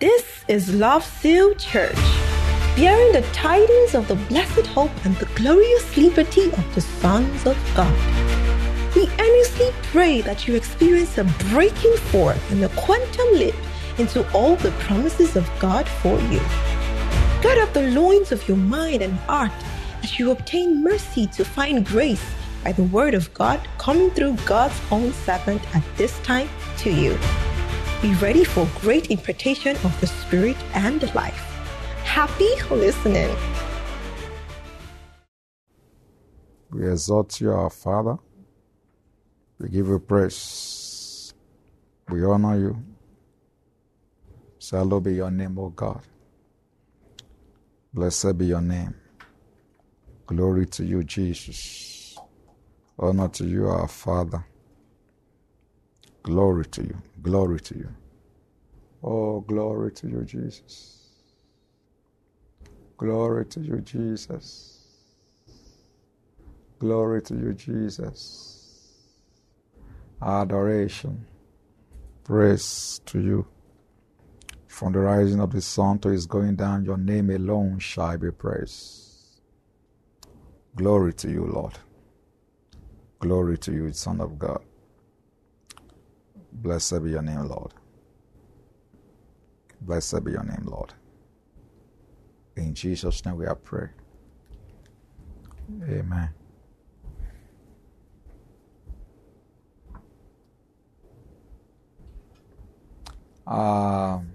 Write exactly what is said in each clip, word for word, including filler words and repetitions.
This is Love Seal Church, bearing the tidings of the blessed hope and the glorious liberty of the sons of God. We earnestly pray that you experience a breaking forth and a quantum leap into all the promises of God for you. Gird up the loins of your mind and heart as you obtain mercy to find grace by the word of God coming through God's own servant at this time to you. Be ready for great impartation of the Spirit and life. Happy listening. We exalt you, our Father. We give you praise. We honor you. Hallowed be your name, O God. Blessed be your name. Glory to you, Jesus. Honor to you, our Father. Glory to you. Glory to you. Oh, glory to you, Jesus. Glory to you, Jesus. Glory to you, Jesus. Adoration. Praise to you. From the rising of the sun to its going down, your name alone shall be praised. Glory to you, Lord. Glory to you, Son of God. Blessed be your name, Lord. Blessed be your name, Lord. In Jesus' name we are praying. Amen. Um,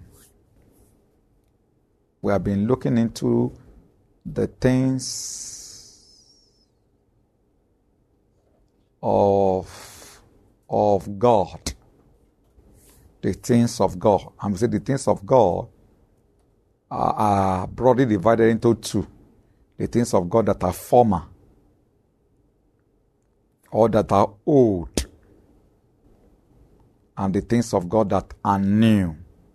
we have been looking into the things of, of God. The things of God. I'm saying the things of God are, are broadly divided into two. The things of God that are former or that are old, and the things of God that are new.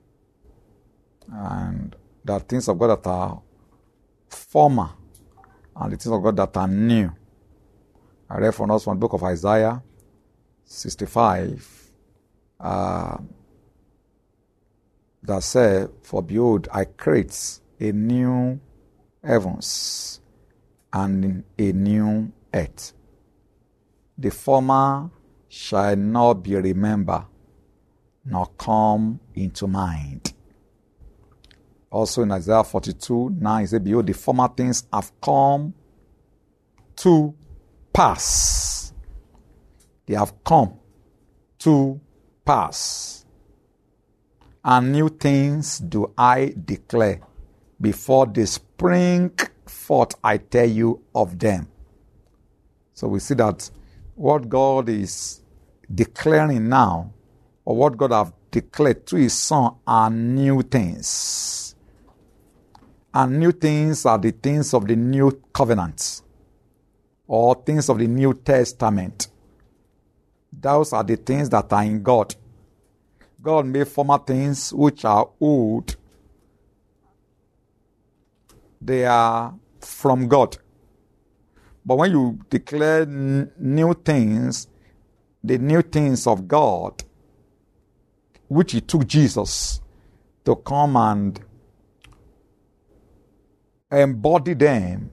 And the things of God that are former and the things of God that are new. I read from us from the book of Isaiah sixty-five. Uh, that said, for behold, I create a new heavens and a new earth. The former shall not be remembered, nor come into mind. Also in Isaiah forty-two, nine, it says, behold, the former things have come to pass. They have come to pass. And new things do I declare. Before they spring forth, I tell you of them. So we see that what God is declaring now, or what God have declared to his Son, are new things. And new things are the things of the new covenant, or things of the New Testament. Those are the things that are in God. God made former things which are old. They are from God. But when you declare n- new things, the new things of God, which he took Jesus to come and embody them,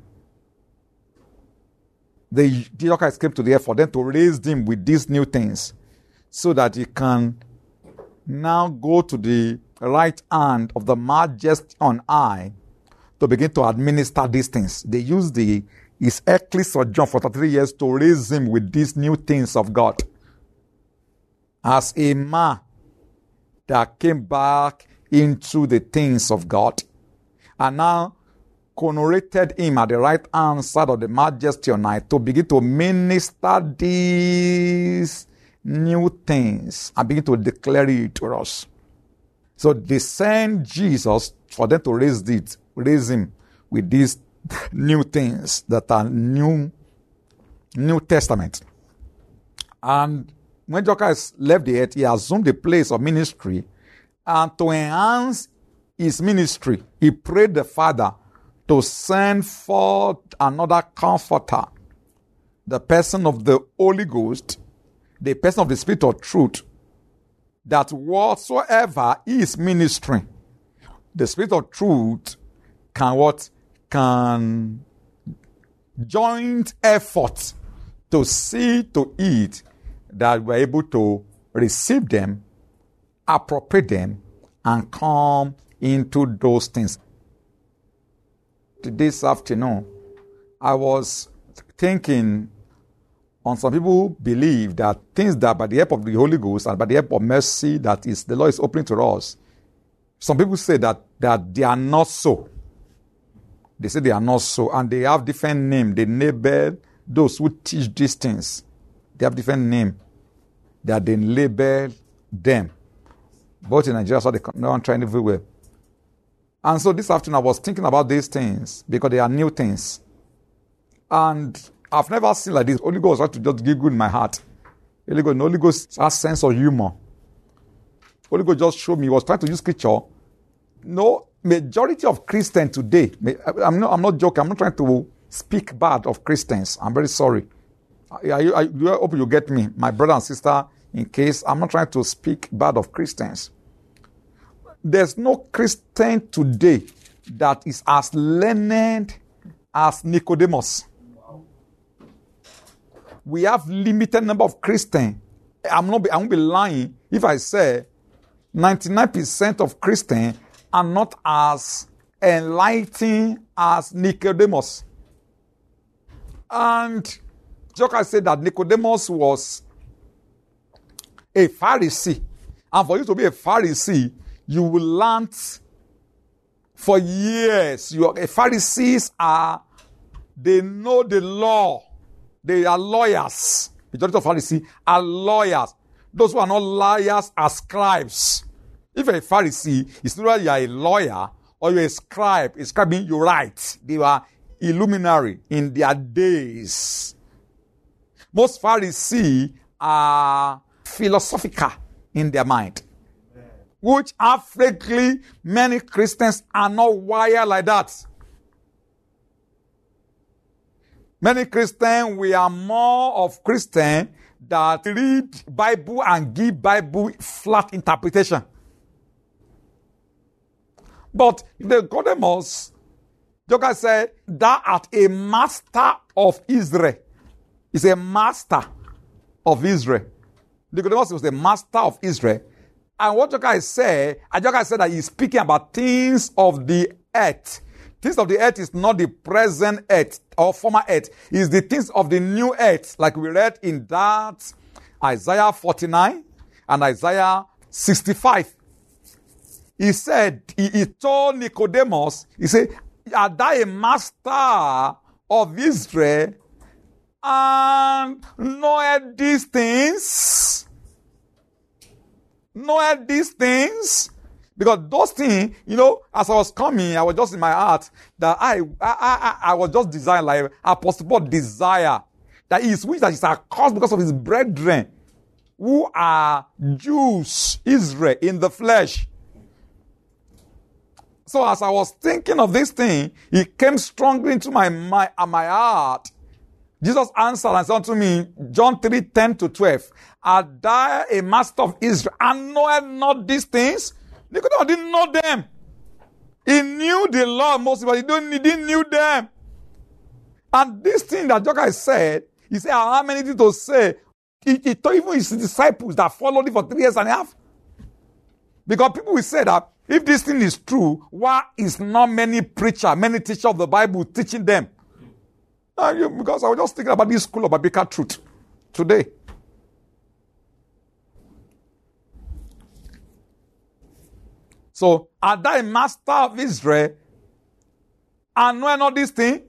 the Jesus Christ came to the earth for them to raise them with these new things so that he can now go to the right hand of the Majesty on high to begin to administer these things. They used the his earthly sojourn for thirty years to raise him with these new things of God. As a man that came back into the things of God and now coronated him at the right hand side of the Majesty on high to begin to minister these new things and begin to declare it to us. So they send Jesus for them to raise it, raise him with these new things that are new, New Testament. And when Jesus left the earth, he assumed the place of ministry, and to enhance his ministry, he prayed the Father to send forth another comforter, the person of the Holy Ghost, the person of the Spirit of truth, that whatsoever he is ministering the Spirit of truth can what? Can joint effort to see to it that we're able to receive them, appropriate them, and come into those things. This afternoon, I was thinking on some people who believe that things that by the help of the Holy Ghost and by the help of mercy that is the Lord is opening to us, some people say that, that they are not so. They say they are not so, and they have different names. They label those who teach these things. They have different names that they label them. Both in Nigeria, so they no one trying everywhere. And so this afternoon I was thinking about these things because they are new things. And I've never seen like this. Holy Ghost had to just give good in my heart. Holy Ghost, Holy Ghost has sense of humor. Holy Ghost just showed me. He was trying to use scripture. No, majority of Christians today, I'm not, I'm not joking. I'm not trying to speak bad of Christians. I'm very sorry. I, I, I, I hope you get me, my brother and sister, in case I'm not trying to speak bad of Christians. There's no Christian today that is as learned as Nicodemus. We have limited number of Christians. I'm not. I won't be lying if I say ninety-nine percent of Christians are not as enlightened as Nicodemus. And Joker said that Nicodemus was a Pharisee. And for you to be a Pharisee, you will learn for years. You are, Pharisees are, they know the law. They are lawyers. Majority of Pharisees are lawyers. Those who are not lawyers are scribes. If you're a Pharisee, it's not that you're a lawyer or you're a scribe. A scribe means you write. They were illuminary in their days. Most Pharisees are philosophical in their mind, which frankly many Christians are not wired like that. Many Christians, we are more of Christians that read Bible and give Bible flat interpretation. But the Nicodemus, Joker said, thou art a master of Israel. He's a master of Israel. Nicodemus was the master of Israel. And what Joker said, Joker said that he's speaking about things of the earth. Things of the earth is not the present earth or former earth. It's the things of the new earth, like we read in that Isaiah forty-nine and Isaiah sixty-five. He said, he, he told Nicodemus, he said, art thou a master of Israel and knowest these things? Knowest these things? Because those things, you know, as I was coming, I was just in my heart that I, I, I, I was just desiring, like Apostle Paul desire that he is which that is accursed because of his brethren who are Jews, Israel in the flesh. So as I was thinking of this thing, it came strongly into my my, uh, my heart. Jesus answered and said unto me, John three, ten to twelve, art thou a master of Israel, and knowest not these things? Nicodemus didn't know them. He knew the law mostly, but he didn't, he didn't knew them. And this thing that Joker said, he said, how many things to say? He, he told even his disciples that followed him for three years and a half. Because people will say that if this thing is true, why is not many preachers, many teachers of the Bible teaching them? Uh, you, because I was just thinking about this school of biblical truth today. So, art thou a master of Israel and know not this thing?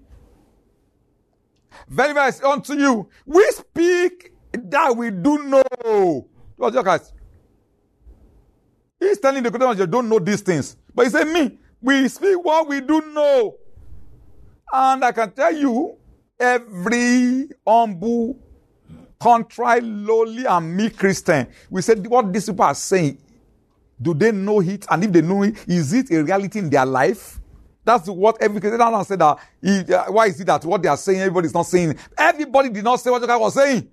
Very, very unto you. We speak that we do know. What's your guys? He's telling the Nicodemus, you don't know these things. But he said, me, we speak what we do know. And I can tell you, every humble, contrite, lowly, and meek Christian, we said what these people are saying, do they know it? And if they know it, is it a reality in their life? That's what every Christian said that. He, uh, why is it that what they are saying, everybody is not saying? Everybody did not say what Joker was saying.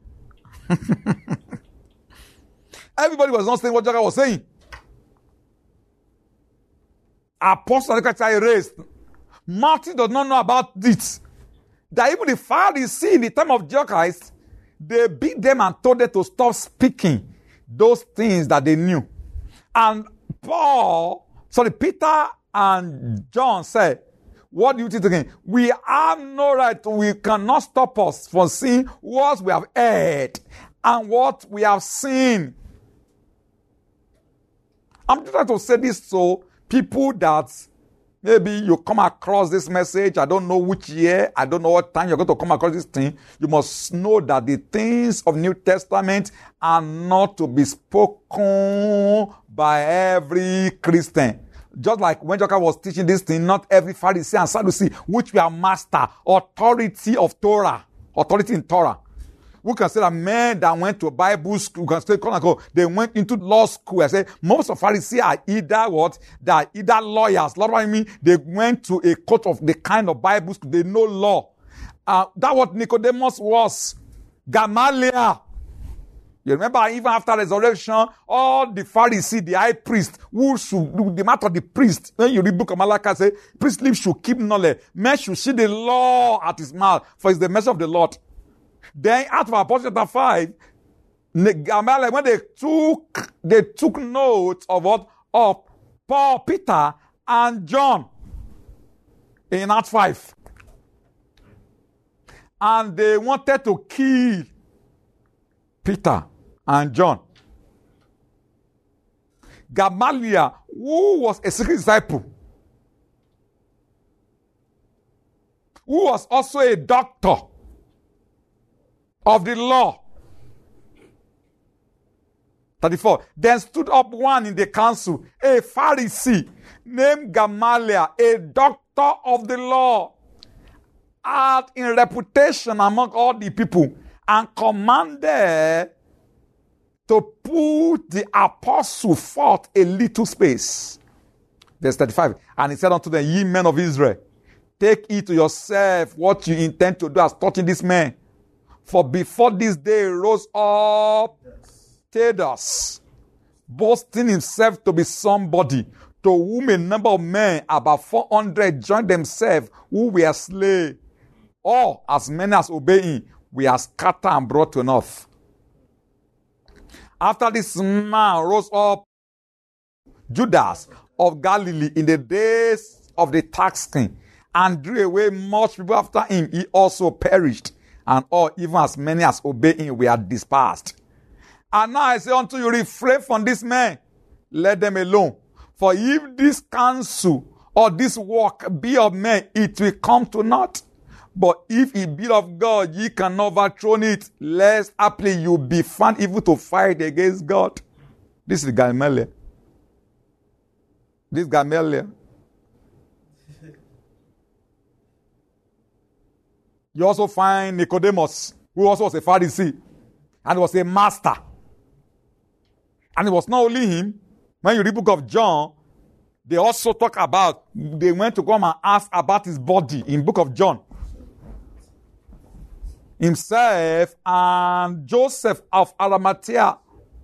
Everybody was not saying what Joker was saying. apostles of Christ are erased. Matthew does not know about this. That even the Pharisees in the time of Jesus Christ, they beat them and told them to stop speaking those things that they knew. And Paul, sorry, Peter and John said, what do you think again? We have no right, we cannot stop us from seeing what we have heard and what we have seen. I'm trying to say this so people that maybe you come across this message, I don't know which year, I don't know what time you're going to come across this thing. You must know that the things of New Testament are not to be spoken by every Christian. Just like when Joker was teaching this thing, not every Pharisee and Sadducee, which we are master, authority of Torah, authority in Torah. We can say that men that went to Bible school, we can say, they went into law school. I say, most of Pharisees are either what? They are either lawyers. What do I mean? They went to a court of the kind of Bible school. They know law. Uh, that's what Nicodemus was. Gamaliel. You remember, even after resurrection, all the Pharisees, the high priest, who should, the matter of the priest, when you read book of Malachi, say, priestly should keep knowledge. Men should see the law at his mouth, for it's the message of the Lord. Then, out of Apostle chapter five, Gamaliel, when they took, they took note of what? Of Paul, Peter, and John in Acts five. And they wanted to kill Peter and John. Gamaliel, who was a secret disciple, who was also a doctor of the law. thirty-four. Then stood up one in the council, a Pharisee named Gamaliel, a doctor of the law, had in reputation among all the people, and commanded to put the apostle forth a little space. Verse thirty-five. And he said unto them, ye men of Israel, take it to yourself what you intend to do as touching this man. For before this day rose up Theudas, boasting himself to be somebody, to whom a number of men, about four hundred, joined themselves, who were slain. All, as many as obey him, we are scattered and brought to naught. After this man rose up Judas of Galilee in the days of the tax king, and drew away much people after him, he also perished. And all, even as many as obey him, we are dispersed. And now I say unto you, refrain from this man, let them alone. For if this counsel or this work be of men, it will come to naught. But if it be of God, ye can overthrow it, lest haply you be found evil to fight against God. This is Gamaliel. This Gamaliel. You also find Nicodemus, who also was a Pharisee, and was a master. And it was not only him. When you read the book of John, they also talk about, they went to come and ask about his body in book of John. Himself and Joseph of Arimathea.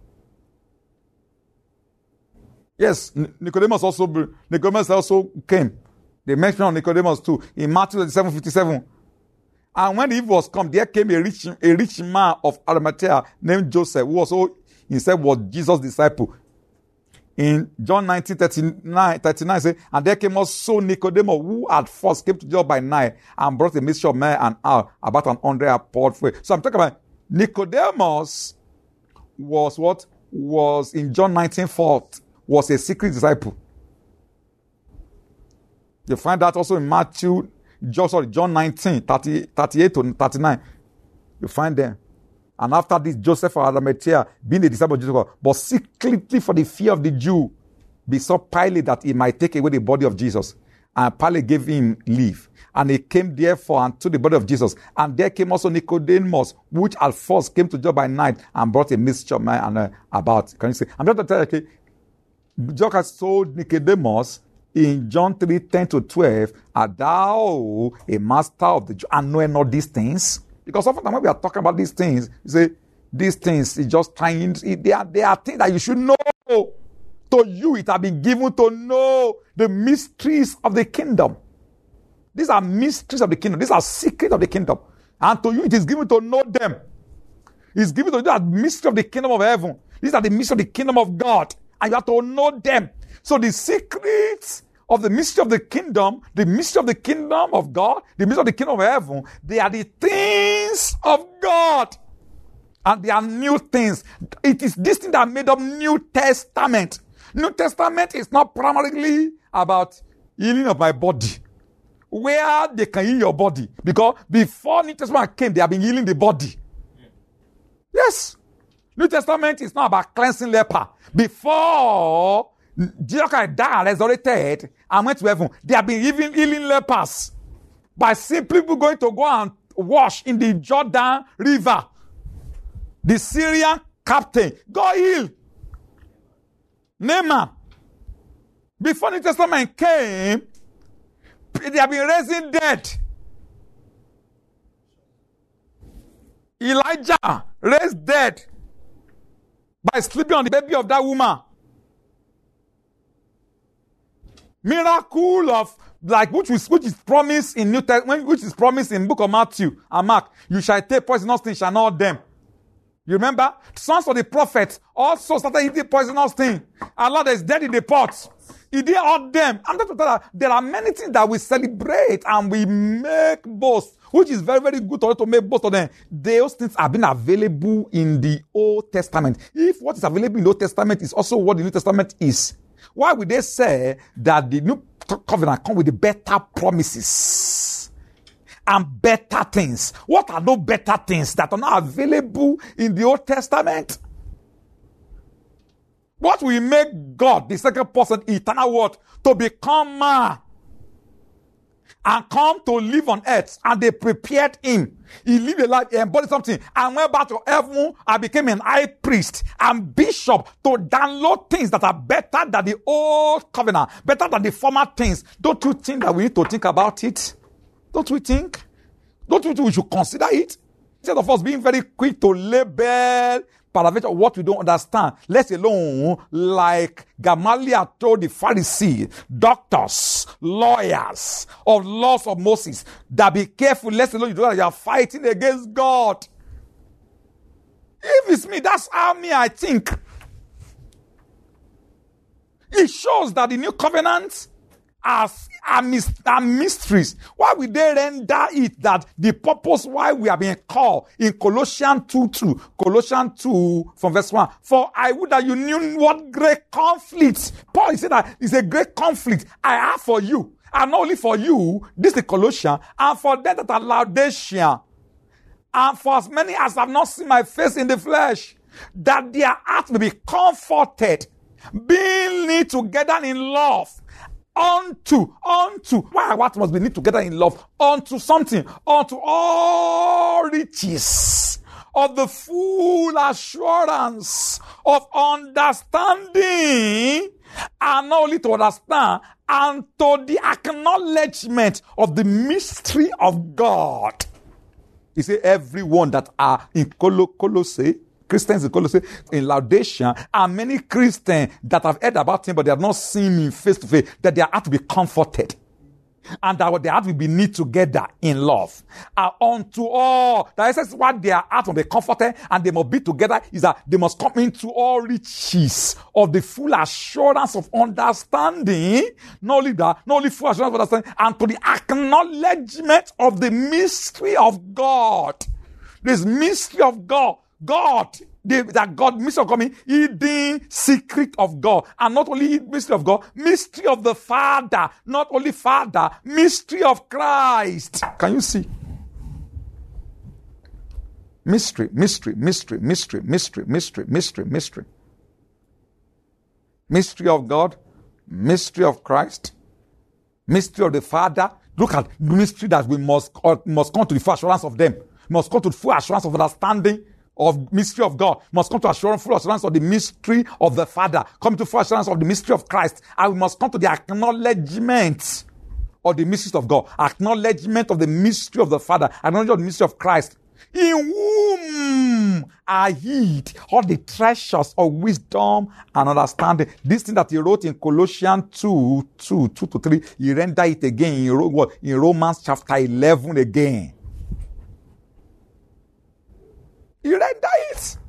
Yes, Nicodemus also, Nicodemus also came. They mentioned Nicodemus too in Matthew twenty-seven fifty-seven. And when the eve was come, there came a rich, a rich man of Arimathea named Joseph, who also himself was Jesus' disciple. In John nineteen thirty-nine, thirty-nine say, and there came also Nicodemus, who at first came to Jesus by night and brought a mixture of myrrh and oil, about an hundred poured for it. So I'm talking about Nicodemus was what? Was in John nineteen four, was a secret disciple. You find that also in Matthew, John, sorry, John nineteen, thirty, thirty-eight to thirty-nine. You find them. And after this, Joseph of Arimathea, being a disciple of Jesus, but secretly for the fear of the Jew, besought Pilate that he might take away the body of Jesus. And Pilate gave him leave. And he came therefore and took the body of Jesus. And there came also Nicodemus, which at first came to Jesus by night and brought a mixture of man and uh, about. Can you say? I'm just going to tell you, okay, Jesus told Nicodemus in John three, ten to twelve, art thou a master of the Jew and knowing all these things? Because often when we are talking about these things, you say, these things is just trying, they are, they are things that you should know to to you it has been given to know the mysteries of the kingdom. These are mysteries of the kingdom. These are secrets of the kingdom. And to you it is given to know them. It's given to you the mystery of the kingdom of heaven. These are the mysteries of the kingdom of God. And you have to know them. So the secrets of the mystery of the kingdom, the mystery of the kingdom of God, the mystery of the kingdom of heaven, they are the things of God. And they are new things. It is this thing that made up New Testament. New Testament is not primarily about healing of my body. Where they can heal your body. Because before New Testament came, they have been healing the body. Yes. New Testament is not about cleansing leper. Before Jesus Christ died and resurrected and went to heaven, they have been healing, healing lepers by simply going to go and wash in the Jordan River. The Syrian captain got healed. Naaman. Before New Testament came, they have been raising dead. Elijah raised dead by sleeping on the baby of that woman. Miracle of like which is which is promised in New Testament, which is promised in Book of Matthew and Mark. You shall take poisonous things, shall not them. You remember? Sons of the prophets also started eating poisonous things. Allah is dead in the pot. He did all them. I'm not to tell you, there are many things that we celebrate and we make boast, which is very, very good to make boast of them. Those things have been available in the Old Testament. If what is available in the Old Testament is also what the New Testament is, why would they say that the new covenant comes with the better promises and better things? What are those better things that are not available in the Old Testament? What will make God, the second person, eternal word, to become man and come to live on earth? And they prepared him. He lived a life, he embodied something, and went back to heaven and became an high priest and bishop to download things that are better than the old covenant, better than the former things. Don't you think that we need to think about it? Don't we think? Don't you think we should consider it? Instead of us being very quick to label of what we don't understand, let alone like Gamaliel told the Pharisees, doctors, lawyers of laws of Moses, that be careful, let alone you know that you are fighting against God. If it's me, that's how me I think. It shows that the new covenant are, are, mis- are mysteries. Why would they render it that the purpose why we are being called in Colossians two two, Colossians two from verse one, for I would that you knew what great conflict. Paul said that it's a great conflict I have for you. And not only for you, this is Colossians, and for them that are Laodicea, and for as many as have not seen my face in the flesh, that their heart may be comforted, being knit together in love, unto, unto, why, what must be knit together in love? Unto something, unto all riches of the full assurance of understanding, and not only to understand, and to the acknowledgement of the mystery of God. He said, everyone that are in Col- Colossae, Christians in Colossae, in Laodicea, and many Christians that have heard about him, but they have not seen him face to face, that they have to be comforted. And that they have to be knit together in love. And unto all, that is what their heart will be comforted, and they must be together, is that they must come into all riches of the full assurance of understanding. Not only that, not only full assurance of understanding, and to the acknowledgement of the mystery of God. This mystery of God. God, the, that God, mystery of God means hidden secret of God. And not only mystery of God, mystery of the Father. Not only Father, mystery of Christ. Can you see? Mystery, mystery, mystery, mystery, mystery, mystery, mystery, mystery. Mystery of God, mystery of Christ, mystery of the Father. Look at the mystery that we must, or must come to the full assurance of them. Must come to the full assurance of understanding of mystery of God, must come to assurance, full assurance of the mystery of the Father, come to full assurance of the mystery of Christ, and we must come to the acknowledgement of the mysteries of God, acknowledgement of the mystery of the Father, acknowledgement of the mystery of Christ. in whom are hid all the treasures of wisdom and understanding. This thing that he wrote in Colossians two, two, two to three, he rendered it again in, what, in Romans chapter eleven again. He rendered it.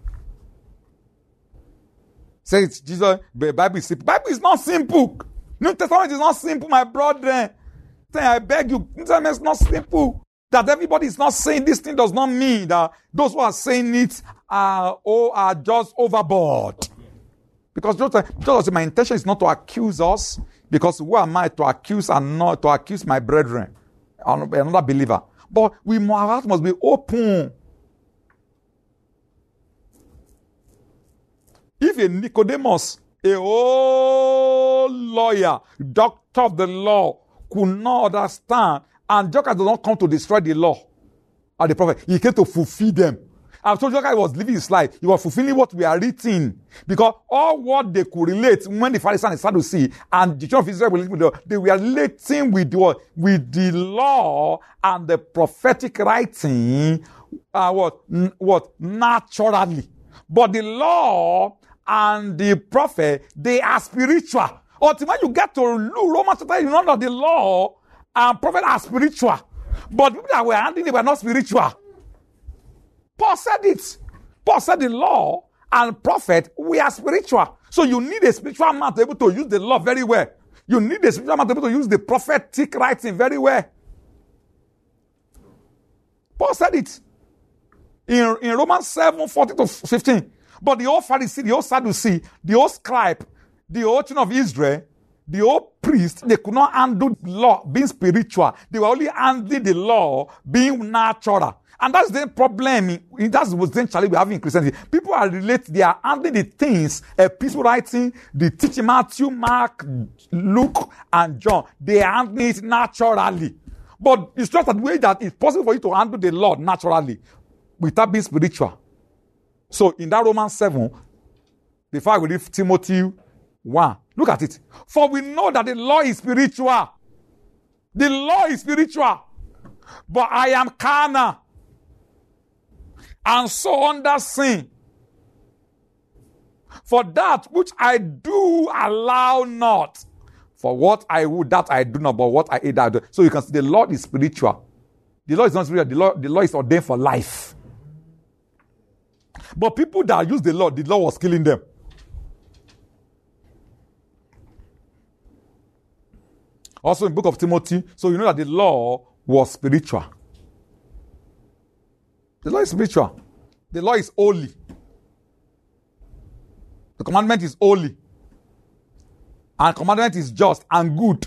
Says Jesus, the Bible is simple. Bible is not simple. New Testament is not simple, my brother. Say, I beg you, New Testament is not simple. That everybody is not saying this thing does not mean that those who are saying it are, oh, are just overboard. Because just, just my intention is not to accuse us, because who am I to accuse and not to accuse my brethren, another believer? But we must, must be open. If a Nicodemus, a old lawyer, doctor of the law, could not understand, and Jesus does not come to destroy the law or the prophet, he came to fulfill them. And so Jesus was living his life. He was fulfilling what we are reading. Because all what they could relate when the Pharisees and the Sadducees and the children of Israel were living with the, they were relating with the, with the law and the prophetic writing, uh, what, n- what, naturally. But the law and the prophet, they are spiritual. Until when you get to Romans chapter, you know that the law and prophet are spiritual. But people that were handling it were not spiritual. Paul said it. Paul said the law and prophet, we are spiritual. So you need a spiritual man to be able to use the law very well. You need a spiritual man to be able to use the prophetic writing very well. Paul said it. In, in Romans seven, fourteen to fifteen. But the old Pharisee, the old Sadducee, the old scribe, the old children of Israel, the old priest, they could not handle law being spiritual. They were only handling the law being natural. And that's the problem. That's the same challenge we have in Christianity. People are related. They are handling the things, a peaceful writing, the teaching Matthew, Mark, Luke, and John. They are handling it naturally. But it's just that way that it's possible for you to handle the law naturally without being spiritual. So in that Romans seven, before I read Timothy one, look at it. For we know that the law is spiritual. The law is spiritual. But I am carnal, and so under sin. For that which I do allow not. For what I would, that I do not, but what I hate, that I do. So you can see the law is spiritual. The law is not spiritual. The law, the law is ordained for life. But people that use the law, the law was killing them. Also in the book of Timothy, so you know that the law was spiritual. The law is spiritual. The law is holy. The commandment is holy. And commandment is just and good.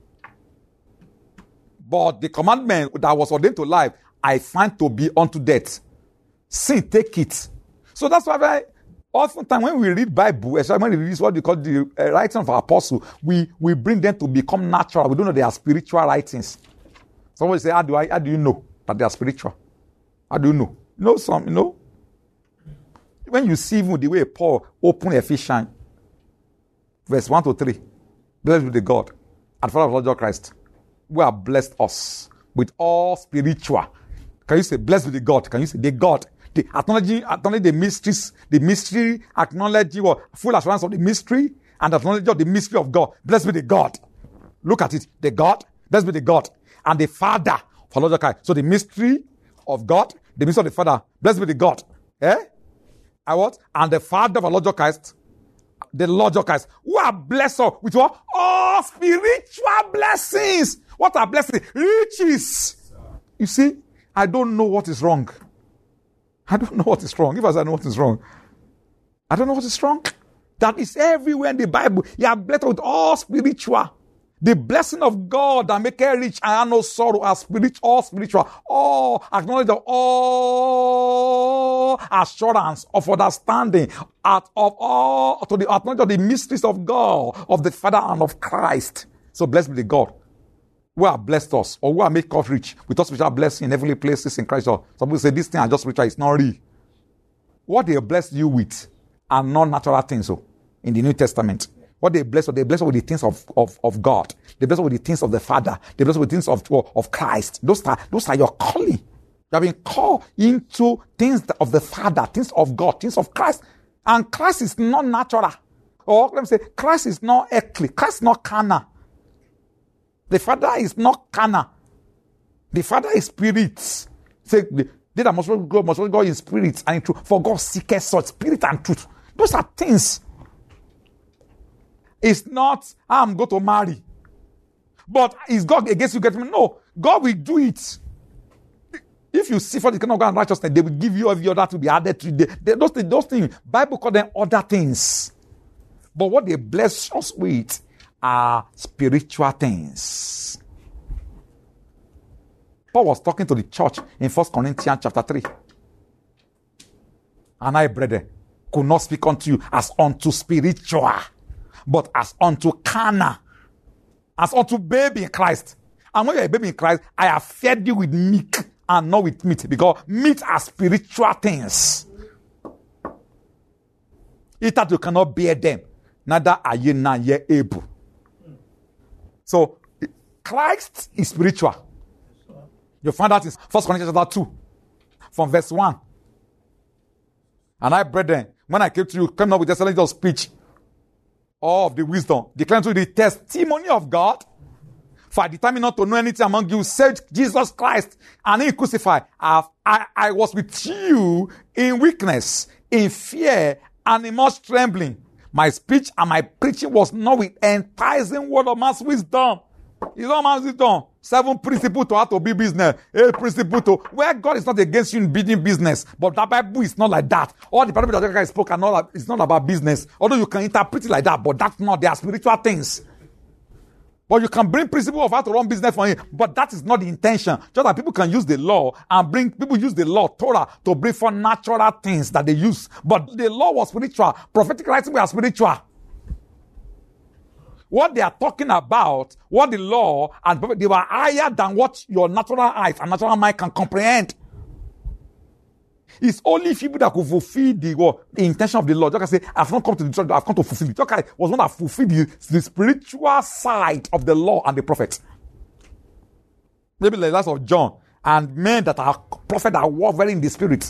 But the commandment that was ordained to life, I find to be unto death. Sin, take it. So that's why I, oftentimes when we read Bible, especially when we read what we call the uh, writing of our apostle, we, we bring them to become natural. We don't know they are spiritual writings. Somebody say, how do I, how do you know that they are spiritual? How do you know? You know some, you know? When you see even the way Paul opened Ephesians, verse one to three, blessed be the God and Father of Lord Jesus Christ, who have blessed us with all spiritual. Can you say, blessed be the God? Can you say, the God? The acknowledging, acknowledge the mysteries, the mystery, acknowledging what full assurance of the mystery, and acknowledge of the mystery of God. Blessed be the God. Look at it. The God, blessed be the God, and the Father for Lord Jesus Christ. So the mystery of God, the mystery of the Father, blessed be the God. Eh? And what? And the Father for Lord Jesus Christ, the Lord Jesus Christ, who are blessed with what? All spiritual blessings. What are blessings? Riches. You see, I don't know what is wrong. I don't know what is wrong. If I say I know what is wrong, I don't know what is wrong. That is everywhere in the Bible. You are blessed with all spiritual. The blessing of God that make it rich and have no sorrow are spiritual, all spiritual. All acknowledge of all assurance of understanding at, of all to the acknowledge of the mysteries of God, of the Father and of Christ. So blessed be the God who have blessed us, or who have made us rich with all spiritual blessing in heavenly places in Christ. Some people say this thing is just spiritual, it's not real. What they blessed you with are not natural things so, in the New Testament. What they bless, they bless with the things of, of, of God. They bless with the things of the Father. They bless with the things of, of Christ. Those are, those are your calling. You have been called into things of the Father, things of God, things of Christ. And Christ is not natural. Or let me say, Christ is not earthly. Christ is not carnal. The Father is not carnal. The Father is spirit. Say, they that must go, must go in spirit and in truth. For God seeketh such spirit and truth. Those are things. It's not, I'm going to marry. But is God against you getting me? No. God will do it. If you see for the kingdom of God and righteousness, they will give you every other to be added to you. They, those, things, those things, Bible call them other things. But what they bless us with are spiritual things. Paul was talking to the church in First Corinthians chapter three. And I, brethren, could not speak unto you as unto spiritual, but as unto carnal, as unto baby in Christ. And when you're a baby in Christ, I have fed you with milk and not with meat, because meat are spiritual things. If that you cannot bear them, neither are ye now ye able. So, Christ is spiritual. You find that in First Corinthians chapter two, from verse one. And I, brethren, when I came to you, came up with excellence of speech, all of the wisdom, declaring to you the testimony of God. For I determined not to know anything among you, said Jesus Christ, and Him crucified. I, I, I was with you in weakness, in fear, and in much trembling. My speech and my preaching was not with enticing word of man's wisdom. It's not man's wisdom. Seven principles to how to be business. Eight principles to where God is not against you in building business. But that Bible is not like that. All the Bible that I spoke are not, it's not about business. Although you can interpret it like that, but that's not. They are spiritual things. But you can bring principle of how to run business for him. But that is not the intention. Just that people can use the law and bring, people use the law, Torah, to bring for natural things that they use. But the law was spiritual. Prophetic writing was spiritual. What they are talking about, what the law and they were higher than what your natural eyes and natural mind can comprehend. It's only people that could fulfill the, what, the intention of the Lord. Just can say, I've not come to the church, I've come to fulfill it. Just can, was one that fulfilled the, the spiritual side of the law and the prophet. Maybe the last of John and men that are prophets that walk very in the spirit.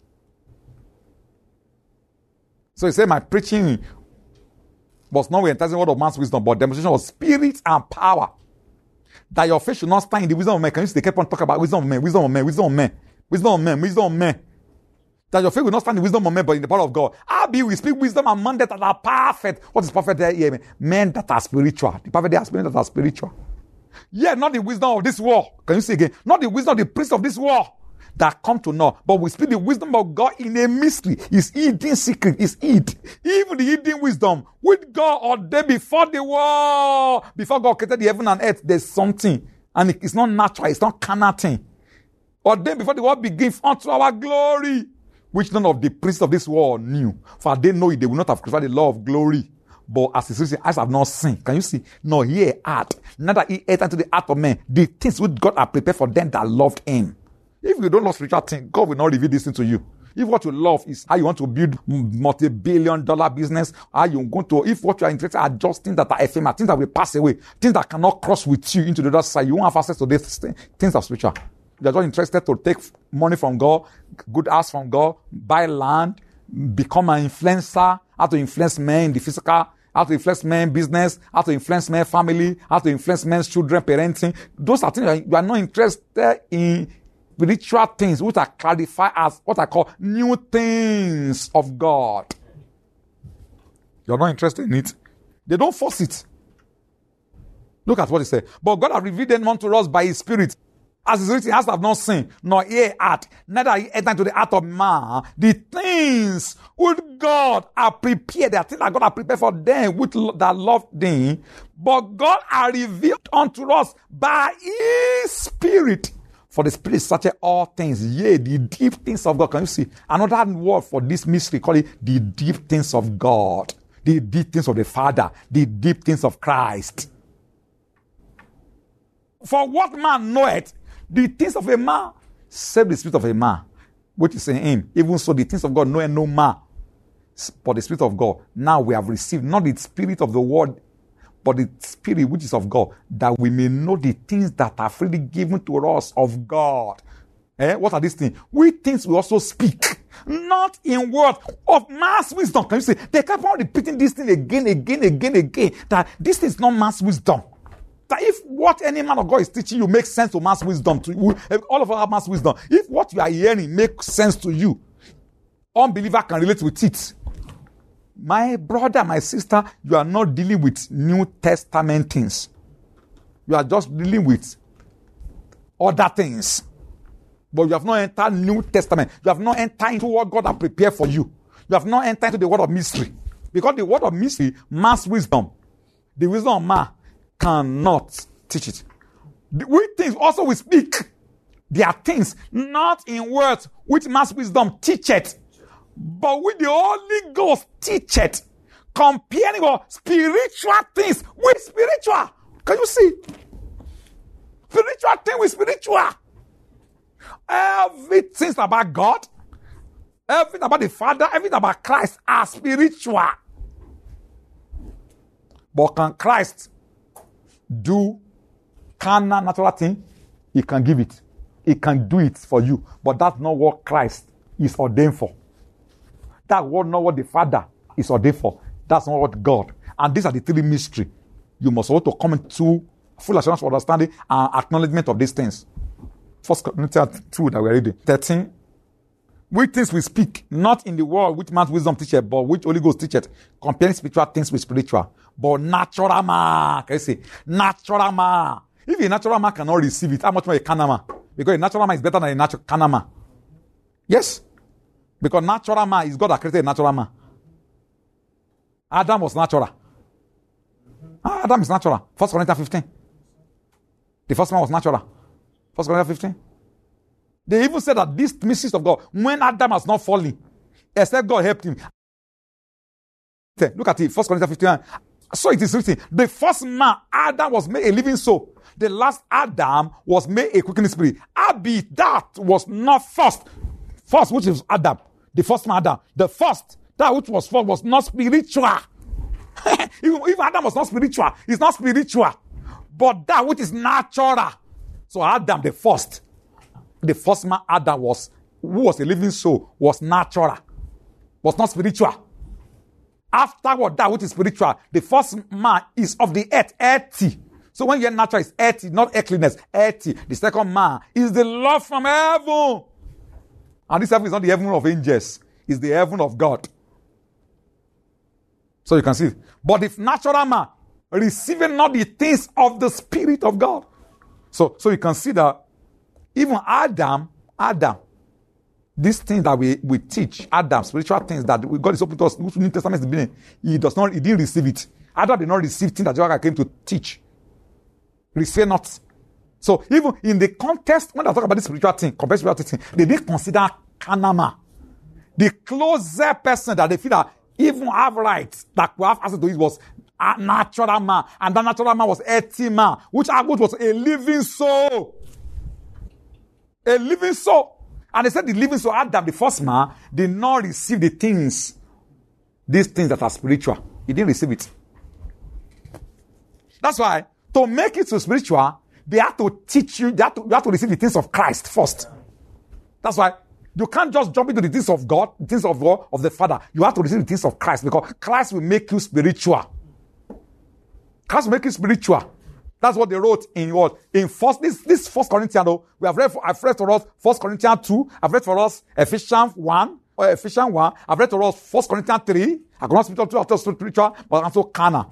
So he said, my preaching was not with enticing word of man's wisdom, but demonstration of spirit and power. That your faith should not stand in the wisdom of men. Can you see they kept on talking about wisdom of men, wisdom of men, wisdom of men, wisdom of men, wisdom of men. That your faith will not stand in the wisdom of men, but in the power of God. I be we speak wisdom among men that are perfect. What is perfect there? Yeah, men that are spiritual. The perfect there are men that are spiritual. Yeah, not the wisdom of this world. Can you see again? Not the wisdom of the prince of this world that come to know, but we speak the wisdom of God in a mystery. It's hidden secret. It's hid. Even the hidden wisdom with God ordained before the world, before God created the heaven and earth, there's something. And it's not natural. It's not carnal thing. Ordained before the world begins unto our glory, which none of the priests of this world knew. For they know it, they will not have crucified the law of glory. But as it is written, eyes have not seen. Can you see? Nor ear heard, neither he ate unto the heart of men the things which God had prepared for them that loved him. If you don't love spiritual things, God will not reveal this thing to you. If what you love is how you want to build multi-billion dollar business, how you're going to, if what you are interested in are just things that are ephemeral, things that will pass away, things that cannot cross with you into the other side, you won't have access to these things of spiritual. You're just interested to take money from God, good house from God, buy land, become an influencer, how to influence men in the physical, how to influence men in business, how to influence men family, how to influence men's children, parenting. Those are things you are not interested in. Spiritual things which are clarified as what I call new things of God. You're not interested in it. They don't force it. Look at what he said. But God has revealed them unto us by his spirit. As is written, eyes have not seen, nor ear heard, neither he entered into the heart of man. The things which God has prepared, the things that God has prepared for them which that love thee. But God has revealed unto us by his spirit. For the Spirit searches all things, yea, the deep things of God. Can you see? Another word for this mystery, call it the deep things of God. The deep things of the Father. The deep things of Christ. For what man knoweth the things of a man, save the spirit of a man, which is in him. Even so, the things of God knoweth no man, but the Spirit of God. Now we have received not the spirit of the world, but the Spirit which is of God, that we may know the things that are freely given to us of God. Eh? What are these things? We things we also speak, not in words of man's wisdom. Can you see? They keep on repeating this thing again, again, again, again. That this is not man's wisdom. That if what any man of God is teaching you makes sense to man's wisdom, to you, all of us have man's wisdom. If what you are hearing makes sense to you, unbeliever can relate with it. My brother, my sister, you are not dealing with New Testament things. You are just dealing with other things. But you have not entered New Testament. You have not entered into what God has prepared for you. You have not entered into the word of mystery. Because the word of mystery, man's wisdom, the wisdom of man, cannot teach it. We things also we speak. There are things not in words which man's wisdom teacheth, but with the Holy Ghost teacheth. Comparing our spiritual things with spiritual. Can you see? Spiritual thing with spiritual. Everything about God, everything about the Father, everything about Christ are spiritual. But can Christ do carnal, natural thing? He can give it. He can do it for you. But that's not what Christ is ordained for. That's not what the Father is ordained for. That's not what God. And these are the three mysteries. You must also come into full assurance of understanding and acknowledgement of these things. First Corinthians two that we're reading. thirteen. Which things we speak, not in the world which man's wisdom teacheth, but which Holy Ghost teacheth, comparing spiritual things with spiritual. But natural man, can you say? Natural man. If a natural man cannot receive it, how much more a carnal man? Because a natural man is better than a natural carnal man. Yes. Because natural man is God that created a natural man. Adam was natural. Adam is natural. First Corinthians fifteen. The first man was natural. First Corinthians fifteen. They even said that this mysteries of God, when Adam has not fallen, except God helped him. Look at it, First Corinthians fifteen. So it is written, the first man, Adam, was made a living soul. The last Adam was made a quickening spirit. Abi, that was not first. First, which is Adam. The first man, Adam. The first, that which was first, was not spiritual. even, even Adam was not spiritual. It's not spiritual. But that which is natural. So Adam, the first. The first man, Adam, was, who was a living soul, was natural. Was not spiritual. Afterward, that which is spiritual, the first man is of the earth, earthy. So when you're natural, it's earthy, not earthliness, earthy. The second man is the Lord from heaven. And this heaven is not the heaven of angels. It's the heaven of God. So you can see. But if natural man, receiving not the things of the Spirit of God. So, so you can see that even Adam, Adam, these things that we, we teach, Adam, spiritual things that we, God is open to us, which New Testament is the beginning, he does not, he didn't receive it. Adam did not receive things that God came to teach. Receive not. So even in the context, when I talk about this spiritual thing, compared spiritual thing, they didn't consider Kanama. The closer person that they feel that even have rights that we have access to it was a natural man. And that natural man was earthly man, which, which was a living soul. A living soul. And they said the living soul, Adam, the first man, did not receive the things, these things that are spiritual. He didn't receive it. That's why, to make it so spiritual, they have to teach you, they have to, you have to receive the things of Christ first. That's why you can't just jump into the things of God, the things of God, of the Father. You have to receive the things of Christ, because Christ will make you spiritual. Christ will make you spiritual. That's what they wrote in what? In first, this, this First Corinthians, though, we have read for, I've read for us First Corinthians two, I've read for us Ephesians one, or Ephesians one, I've read for us First Corinthians three, I cannot spiritual, two after spiritual, but also carnal.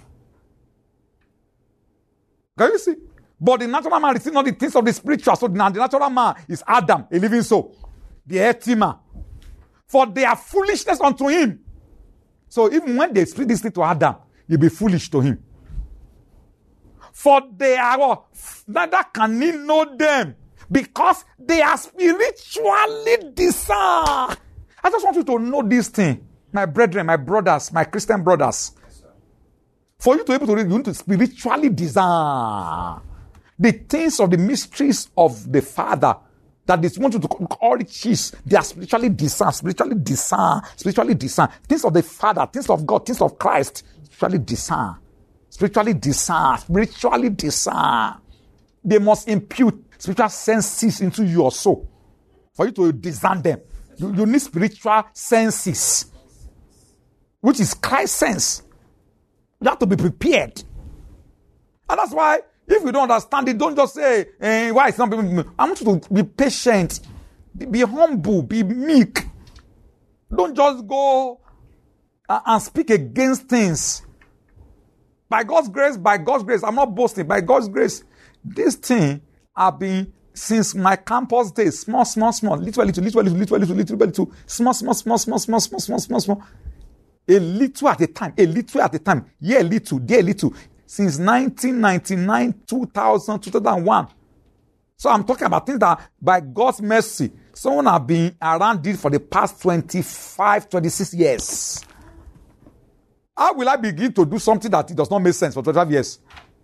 Can you see? But the natural man receives not the things of the spiritual, so the natural man is Adam, a living soul, the earthly man. For they are foolishness unto him. So even when they speak this thing to Adam, you'll be foolish to him. For they are, neither can he know them, because they are spiritually discerned. I just want you to know this thing, my brethren, my brothers, my Christian brothers. Yes, for you to be able to read, you need to spiritually discern the things of the mysteries of the Father. That is want you to all riches, they are spiritually discerned, spiritually discerned, spiritually discerned. Things of the Father, things of God, things of Christ, spiritually discerned. Spiritually discern, spiritually discern. They must impute spiritual senses into your soul. for you to discern them. You, you need spiritual senses, which is Christ's sense. You have to be prepared. And that's why, if you don't understand it, don't just say, eh, why it's not being. I want you to be patient, be, be humble, be meek. Don't just go uh, and speak against things. By God's grace, by God's grace, I'm not boasting, by God's grace, this thing I've been, since my campus days, small, small, small, literally, literally, literally, literally, literally, small, small, small, small, small, small, small, small, small, a little at a time, a little at a time, yeah, little, there, little, since nineteen ninety-nine, two thousand, two thousand one. So I'm talking about things that, by God's mercy, someone has been around it for the past twenty-five, twenty-six years. How will I begin to do something that it does not make sense for twenty-five years?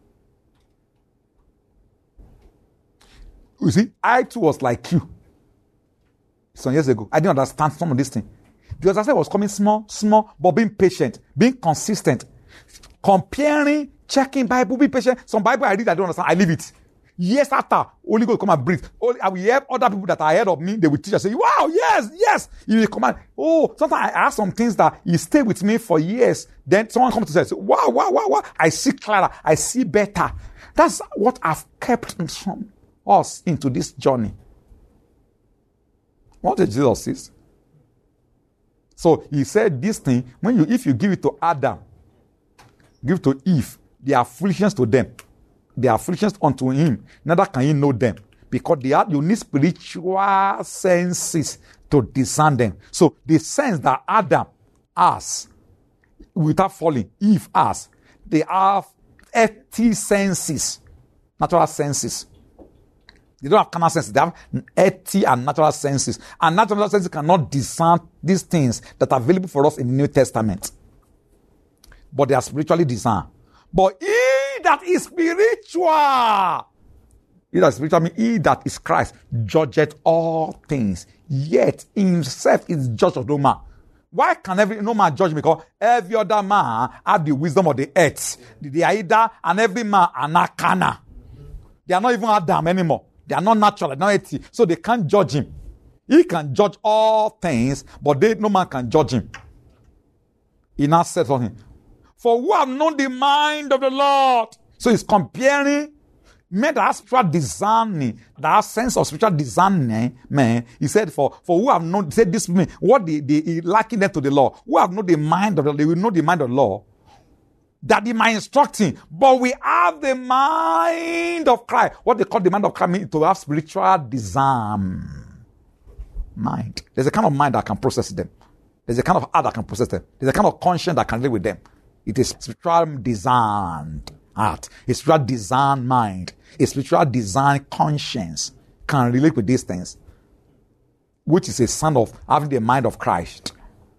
You see, I too was like you some years ago. I didn't understand some of these things. Because I said I was coming small, small, but being patient, being consistent, comparing, checking Bible, being patient. Some Bible I read, I don't understand, I leave it. Years after, Holy Ghost come and breathe. I will hear other people that are ahead of me, they will teach us, say, wow, yes, yes. You will command. Oh, sometimes I ask some things that you stay with me for years. Then someone comes to say, wow, wow, wow, wow. I see clearer. I see better. That's what I've kept from us into this journey. What did Jesus say? So he said this thing, when you, if you give it to Adam, give it to Eve, they are foolishness to them. They are foolishness unto him. Neither can he know them. Because they are, you need spiritual senses to discern them. So the sense that Adam has, without falling, Eve has, they have earthly senses, natural senses. They don't have carnal senses. They have earthly and natural senses. And natural senses cannot discern these things that are available for us in the New Testament. But they are spiritually discerned. But he that is spiritual, he that is spiritual means he that is Christ, judgeth all things. Yet himself is judge of no man. Why can every no man judge me? Because every other man have the wisdom of the earth. They are either, and every man are not carnal. They are not even Adam anymore. They are not natural, they are not earthly. So they can't judge him. He can judge all things, but they, no man can judge him. He now said something. For who have known the mind of the Lord? So he's comparing men that have spiritual discerning, that have sense of spiritual discerning, man. He said, for, for who have known, he said this mean, what they, they, he likened them to the law. Who have known the mind of the law, they will know the mind of the law. That he might instruct him. But we have the mind of Christ. What they call the mind of Christ means to have spiritual discern. Mind. There's a kind of mind that can process them. There's a kind of heart that can process them. There's a kind of conscience that can live with them. It is spiritual discerned heart. A spiritual discerned mind. A spiritual discerned conscience can relate with these things. Which is a sign of having the mind of Christ.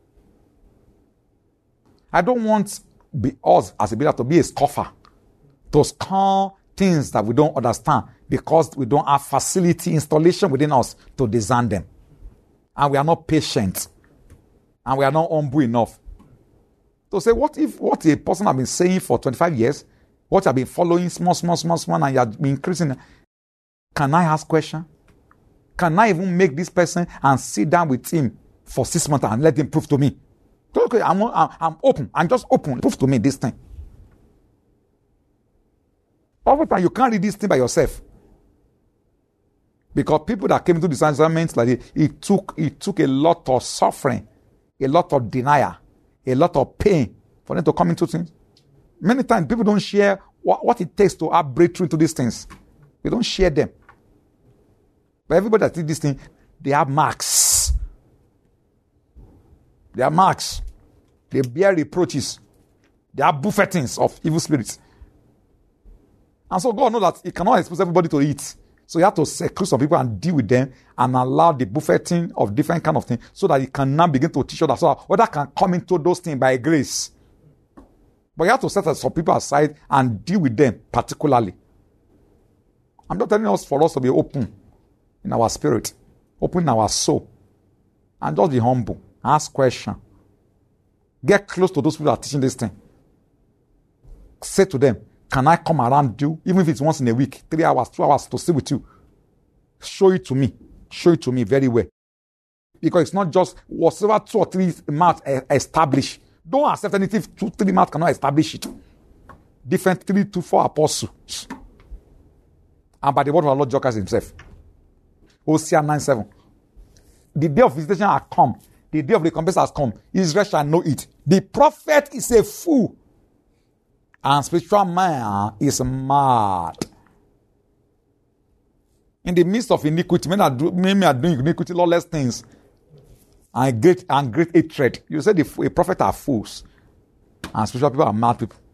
I don't want be us as a believer to be a scoffer, to scorn things that we don't understand because we don't have facility installation within us to discern them, and we are not patient, and we are not humble enough to say, what if what a person has been saying for twenty-five years, what you have been following small, small, small, small, and you have been increasing. Can I ask question? Can I even make this person and sit down with him for six months and let him prove to me? Okay, I'm, I'm, I'm open. I'm just open. Prove to me this thing. Over time, you can't read this thing by yourself. Because people that came into this assignment, like it, it took it took a lot of suffering, a lot of denial, a lot of pain for them to come into things. Many times, people don't share what, what it takes to have breakthrough into these things. They don't share them. But everybody that did this thing, they have marks. They are marks. They bear reproaches. They are buffetings of evil spirits. And so God knows that He cannot expose everybody to it. So He has to seclude some people and deal with them and allow the buffeting of different kind of things so that He can now begin to teach others. So others can come into those things by grace. But you have to set some people aside and deal with them particularly. I'm not telling us for us to be open in our spirit, open in our soul, and just be humble. Ask questions. Get close to those people that are teaching this thing. Say to them, can I come around you, even if it's once in a week, three hours, two hours to sit with you? Show it to me. show it to me very well. Because it's not just whatever two or three mouths establish. Don't accept anything two, three mouths cannot establish it. Different three to four apostles. And by the word of our Lord Jesus himself. Hosea nine seven. The day of visitation has come. The day of recompense has come. Israel shall know it. The prophet is a fool. And spiritual man is mad. In the midst of iniquity, men are, do, men are doing iniquity, lawless things, and great and great hatred. You said the a prophet are fools, and spiritual people are mad people.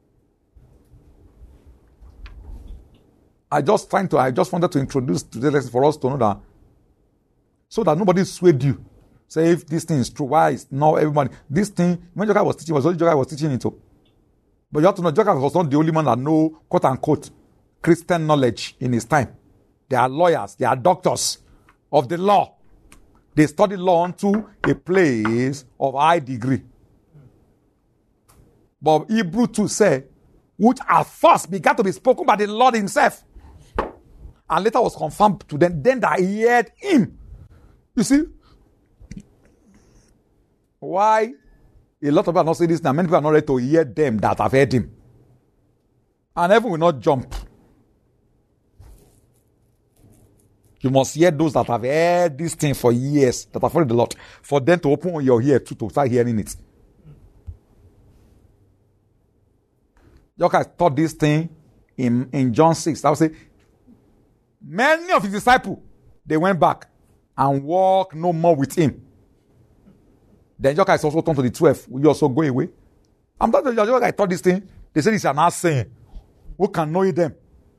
I just trying to. I just wanted to introduce today's lesson for us to know that, so that nobody swayed you. Say if this thing is true, why is not everybody? This thing when Jokai was teaching, was only Jokai was teaching it too. But you have to know, Jokai was not the only man that know quote unquote Christian knowledge in his time. They are lawyers, they are doctors of the law. They study law unto a place of high degree. But Hebrew two say, which at first began to be spoken by the Lord himself, and later was confirmed to them, then that he heard him. You see, why a lot of people are not saying this now, many people are not ready to hear them that have heard him. And heaven will not jump. You must hear those that have heard this thing for years, that have followed the Lord, for them to open your ear too, to start hearing it. You guys taught this thing in, in John six. I would say, many of his disciples, they went back and walked no more with him. Then you guys also turned to the twelve. Will you also go away? I'm talking to you guys taught this thing. They said it's an ass saying. Who can know them?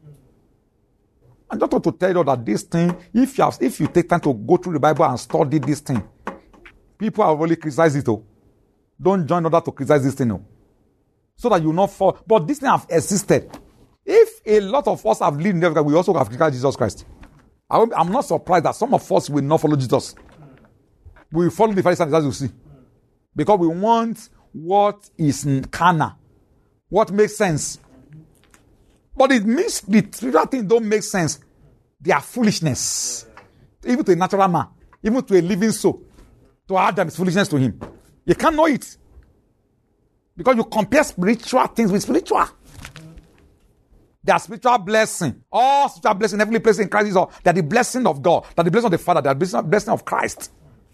I just want to tell you that this thing, if you have, if you take time to go through the Bible and study this thing, people have really criticized it. Oh. Don't join others to criticize this thing. Oh. So that you not fall. But this thing have existed. If a lot of us have lived in Africa, we also have criticized Jesus Christ. I, I'm not surprised that some of us will not follow Jesus. We will follow the Pharisees, as you see. Because we want what is carnal, what makes sense. But it means the spiritual thing don't make sense. They are foolishness. Even to a natural man, even to a living soul. To Adam is foolishness to him. You can't know it. Because you compare spiritual things with spiritual. They are spiritual blessing. All spiritual blessing, heavenly blessing in Christ is all. They are the blessing of God. They are the blessing of the Father. They are the blessing of Christ.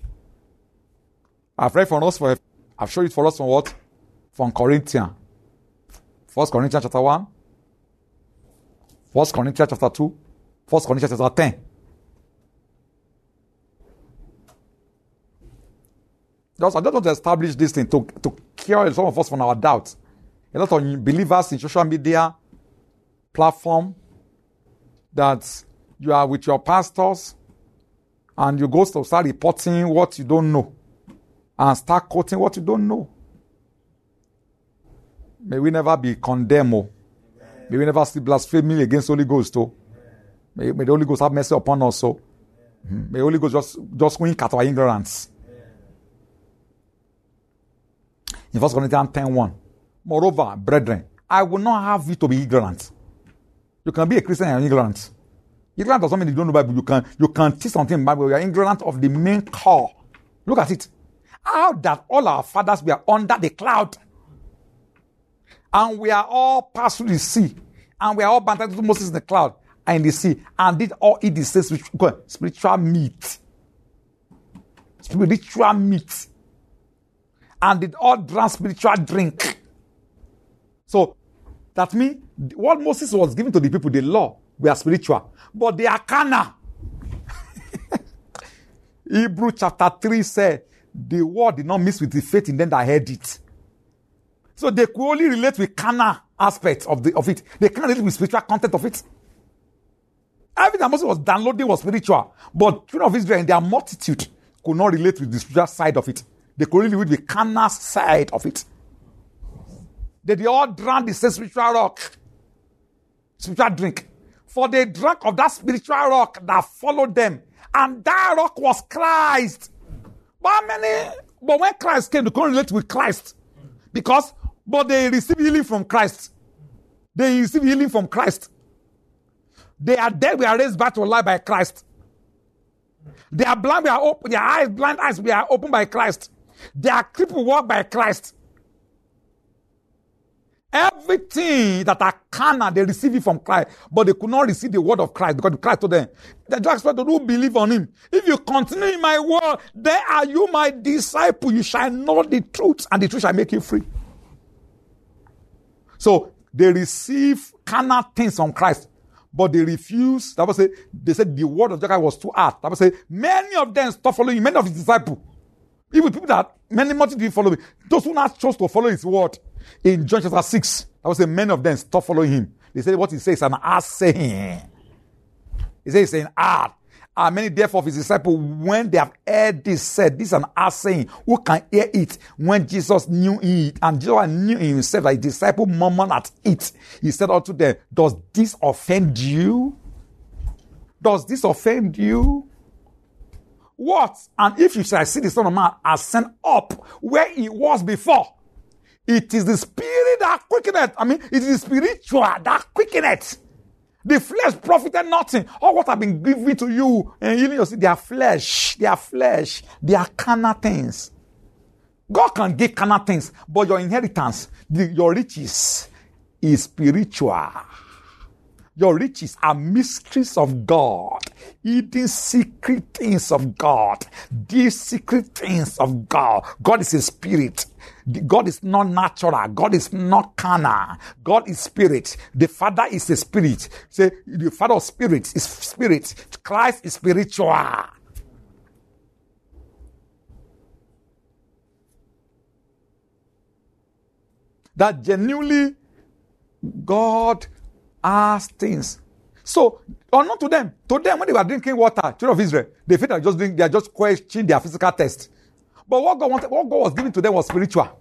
I've read for us for I've showed it for us from what? From Corinthians. First Corinthians chapter one. First Corinthians chapter two. First Corinthians chapter ten. Just, I just want to establish this thing to, to cure some of us from our doubts. A lot of believers in social media platform that you are with your pastors and you go to start reporting what you don't know and start quoting what you don't know. May we never be condemned. May we never see blasphemy against the Holy Ghost. Oh. May, may the Holy Ghost have mercy upon us. Oh. May the Holy Ghost just, just wink at our ignorance. In First Corinthians ten one. Moreover, brethren, I will not have you to be ignorant. You can be a Christian and ignorant. Ignorant does not mean you don't know the Bible. You can, you can teach something in the Bible. You are ignorant of the main core. Look at it. How that all our fathers were under the cloud. And we are all passed through the sea. And we are all baptized to Moses in the cloud and in the sea. And did all eat the same spiritual, spiritual meat. Spiritual meat. And did all drink spiritual drink. So, that means what Moses was giving to the people, the law, were spiritual. But they are carnal. Hebrew chapter three said, the word did not mix with the faith in them that heard it. So they could only relate with carnal aspects of, the, of it. They can't relate with spiritual content of it. Everything that Moses was downloading was spiritual. But children of Israel in their multitude could not relate with the spiritual side of it. They could only relate with the carnal side of it. They, they all drank the same spiritual rock. Spiritual drink. For they drank of that spiritual rock that followed them. And that rock was Christ. But many, but when Christ came, they couldn't relate with Christ. Because, but they received healing from Christ. They received healing from Christ. They are dead, we are raised back to life by Christ. They are blind, we are open. Their eyes, blind eyes, we are opened by Christ. They are crippled, walk by Christ. Everything that are carnal, they receive it from Christ, but they could not receive the word of Christ because Christ told them, they just expect to do believe on him. If you continue in my word, then are you my disciple. You shall know the truth, and the truth shall make you free. So they receive carnal things from Christ, but they refuse. That was say they said the word of God was too hard. That was say many of them stopped following him, many of his disciples. Even people that many multitudes didn't follow him. Those who not chose to follow his word. In John chapter six, that was say many of them stopped following him. They said what he says is an hard saying. He says it's an hard. And many therefore of his disciples, when they have heard this said, this is an hard saying. Who can hear it? When Jesus knew it, and Jesus knew in himself that his disciple murmured at it, he said unto them, does this offend you? Does this offend you? What? And if you shall see the Son of Man ascend up where he was before, it is the spirit that quickeneth. I mean, it is the spiritual that quickeneth. The flesh profited nothing. All what have been given to you and healing you see, they are flesh. They are flesh. They are carnal things. God can give carnal things, but your inheritance, the, your riches, is spiritual. Your riches are mysteries of God, hidden secret things of God, these secret things of God. God is a spirit. God is not natural. God is not carnal. God is spirit. The Father is a spirit. Say, the Father of spirits is spirit. Christ is spiritual. That genuinely God has things. So, or not to them. To them, when they were drinking water, children of Israel, they felt they are just doing, they are just questioning their physical test. But what God wanted, what God was giving to them was spiritual.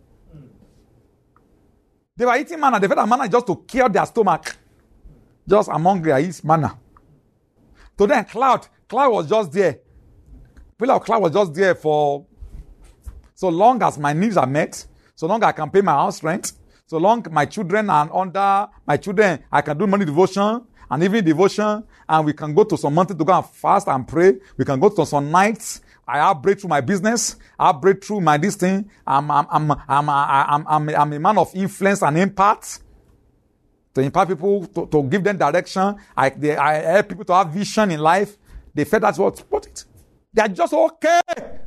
They were eating manna. They felt that manna just to cure their stomach. Just among their eat manna. To them, cloud, cloud was just there. Pillar of cloud was just there for so long as my needs are met, so long as I can pay my house rent, so long my children are under my children, I can do morning devotion and evening devotion, and we can go to some mountain to go and fast and pray. We can go to some nights. I have breakthrough my business. I have breakthrough my this thing. I'm, I'm, I'm, I'm, I'm, I'm, I'm a man of influence and impact. To impact people, to, to give them direction. I, they, I help people to have vision in life. They felt that's what, what it. They are just okay.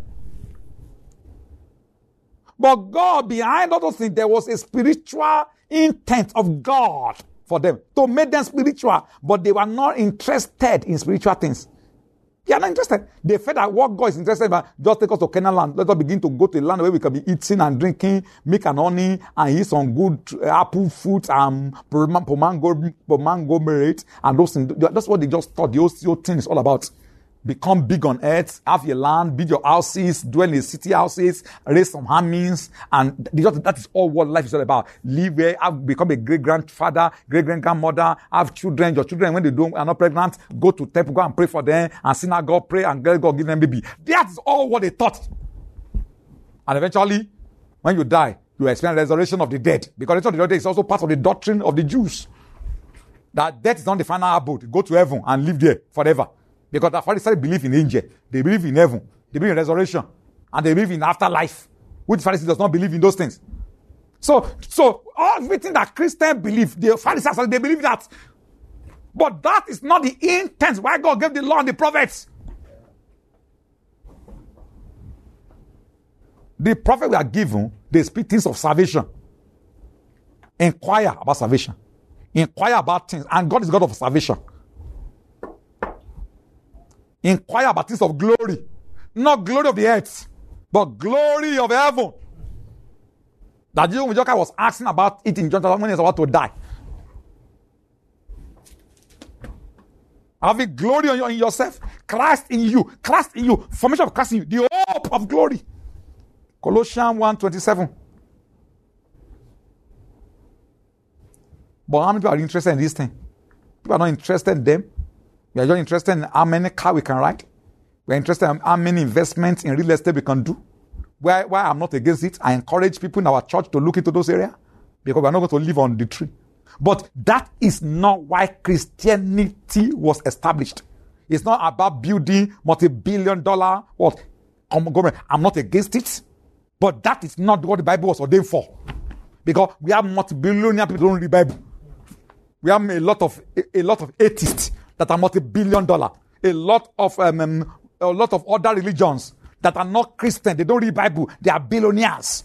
But God, behind all those things, there was a spiritual intent of God for them to make them spiritual, but they were not interested in spiritual things. They are not interested. They felt that what God is interested in, just take us to Canaan land. Let us begin to go to a land where we can be eating and drinking milk and honey and eat some good uh, apple fruit and pomangomate pomangomate and those things. That's what they just thought the whole thing is all about. Become big on earth, have your land, build your houses, dwell in city houses, raise some armies, and that is all what life is all about. Live where, have become a great grandfather, great great grandmother, have children. Your children, when they don't are not pregnant, go to temple, go and pray for them, and synagogue, pray, and God give them baby. That's all what they thought. And eventually, when you die, you experience resurrection of the dead, because resurrection of the dead is also part of the doctrine of the Jews. That death is not the final abode. Go to heaven and live there forever. Because the Pharisees believe in angel, they believe in heaven, they believe in resurrection, and they believe in afterlife, which Pharisees does not believe in those things. So, so everything that Christians believe, the Pharisees, they believe that. But that is not the intent why God gave the law and the prophets. The prophets were given, they speak things of salvation. Inquire about salvation. Inquire about things, and God is God of salvation. Inquire about things of glory. Not glory of the earth, but glory of heaven. That Jesus was asking about it in John when he was about to die. Having glory on in yourself, Christ in you, Christ in you, formation of Christ in you, the hope of glory. Colossians one twenty-seven. But how many people are interested in this thing? People are not interested in them. We are just interested in how many cars we can ride. We are interested in how many investments in real estate we can do. Why, why I'm not against it, I encourage people in our church to look into those areas, because we are not going to live on the tree. But that is not why Christianity was established. It's not about building multi-billion dollar what government. I'm not against it, but that is not what the Bible was ordained for. Because we have multi-billionaire people who don't read the Bible. We have a lot of a, a lot of atheists that are multi-billion dollar. A lot of um, um, a lot of other religions that are not Christian. They don't read the Bible. They are billionaires.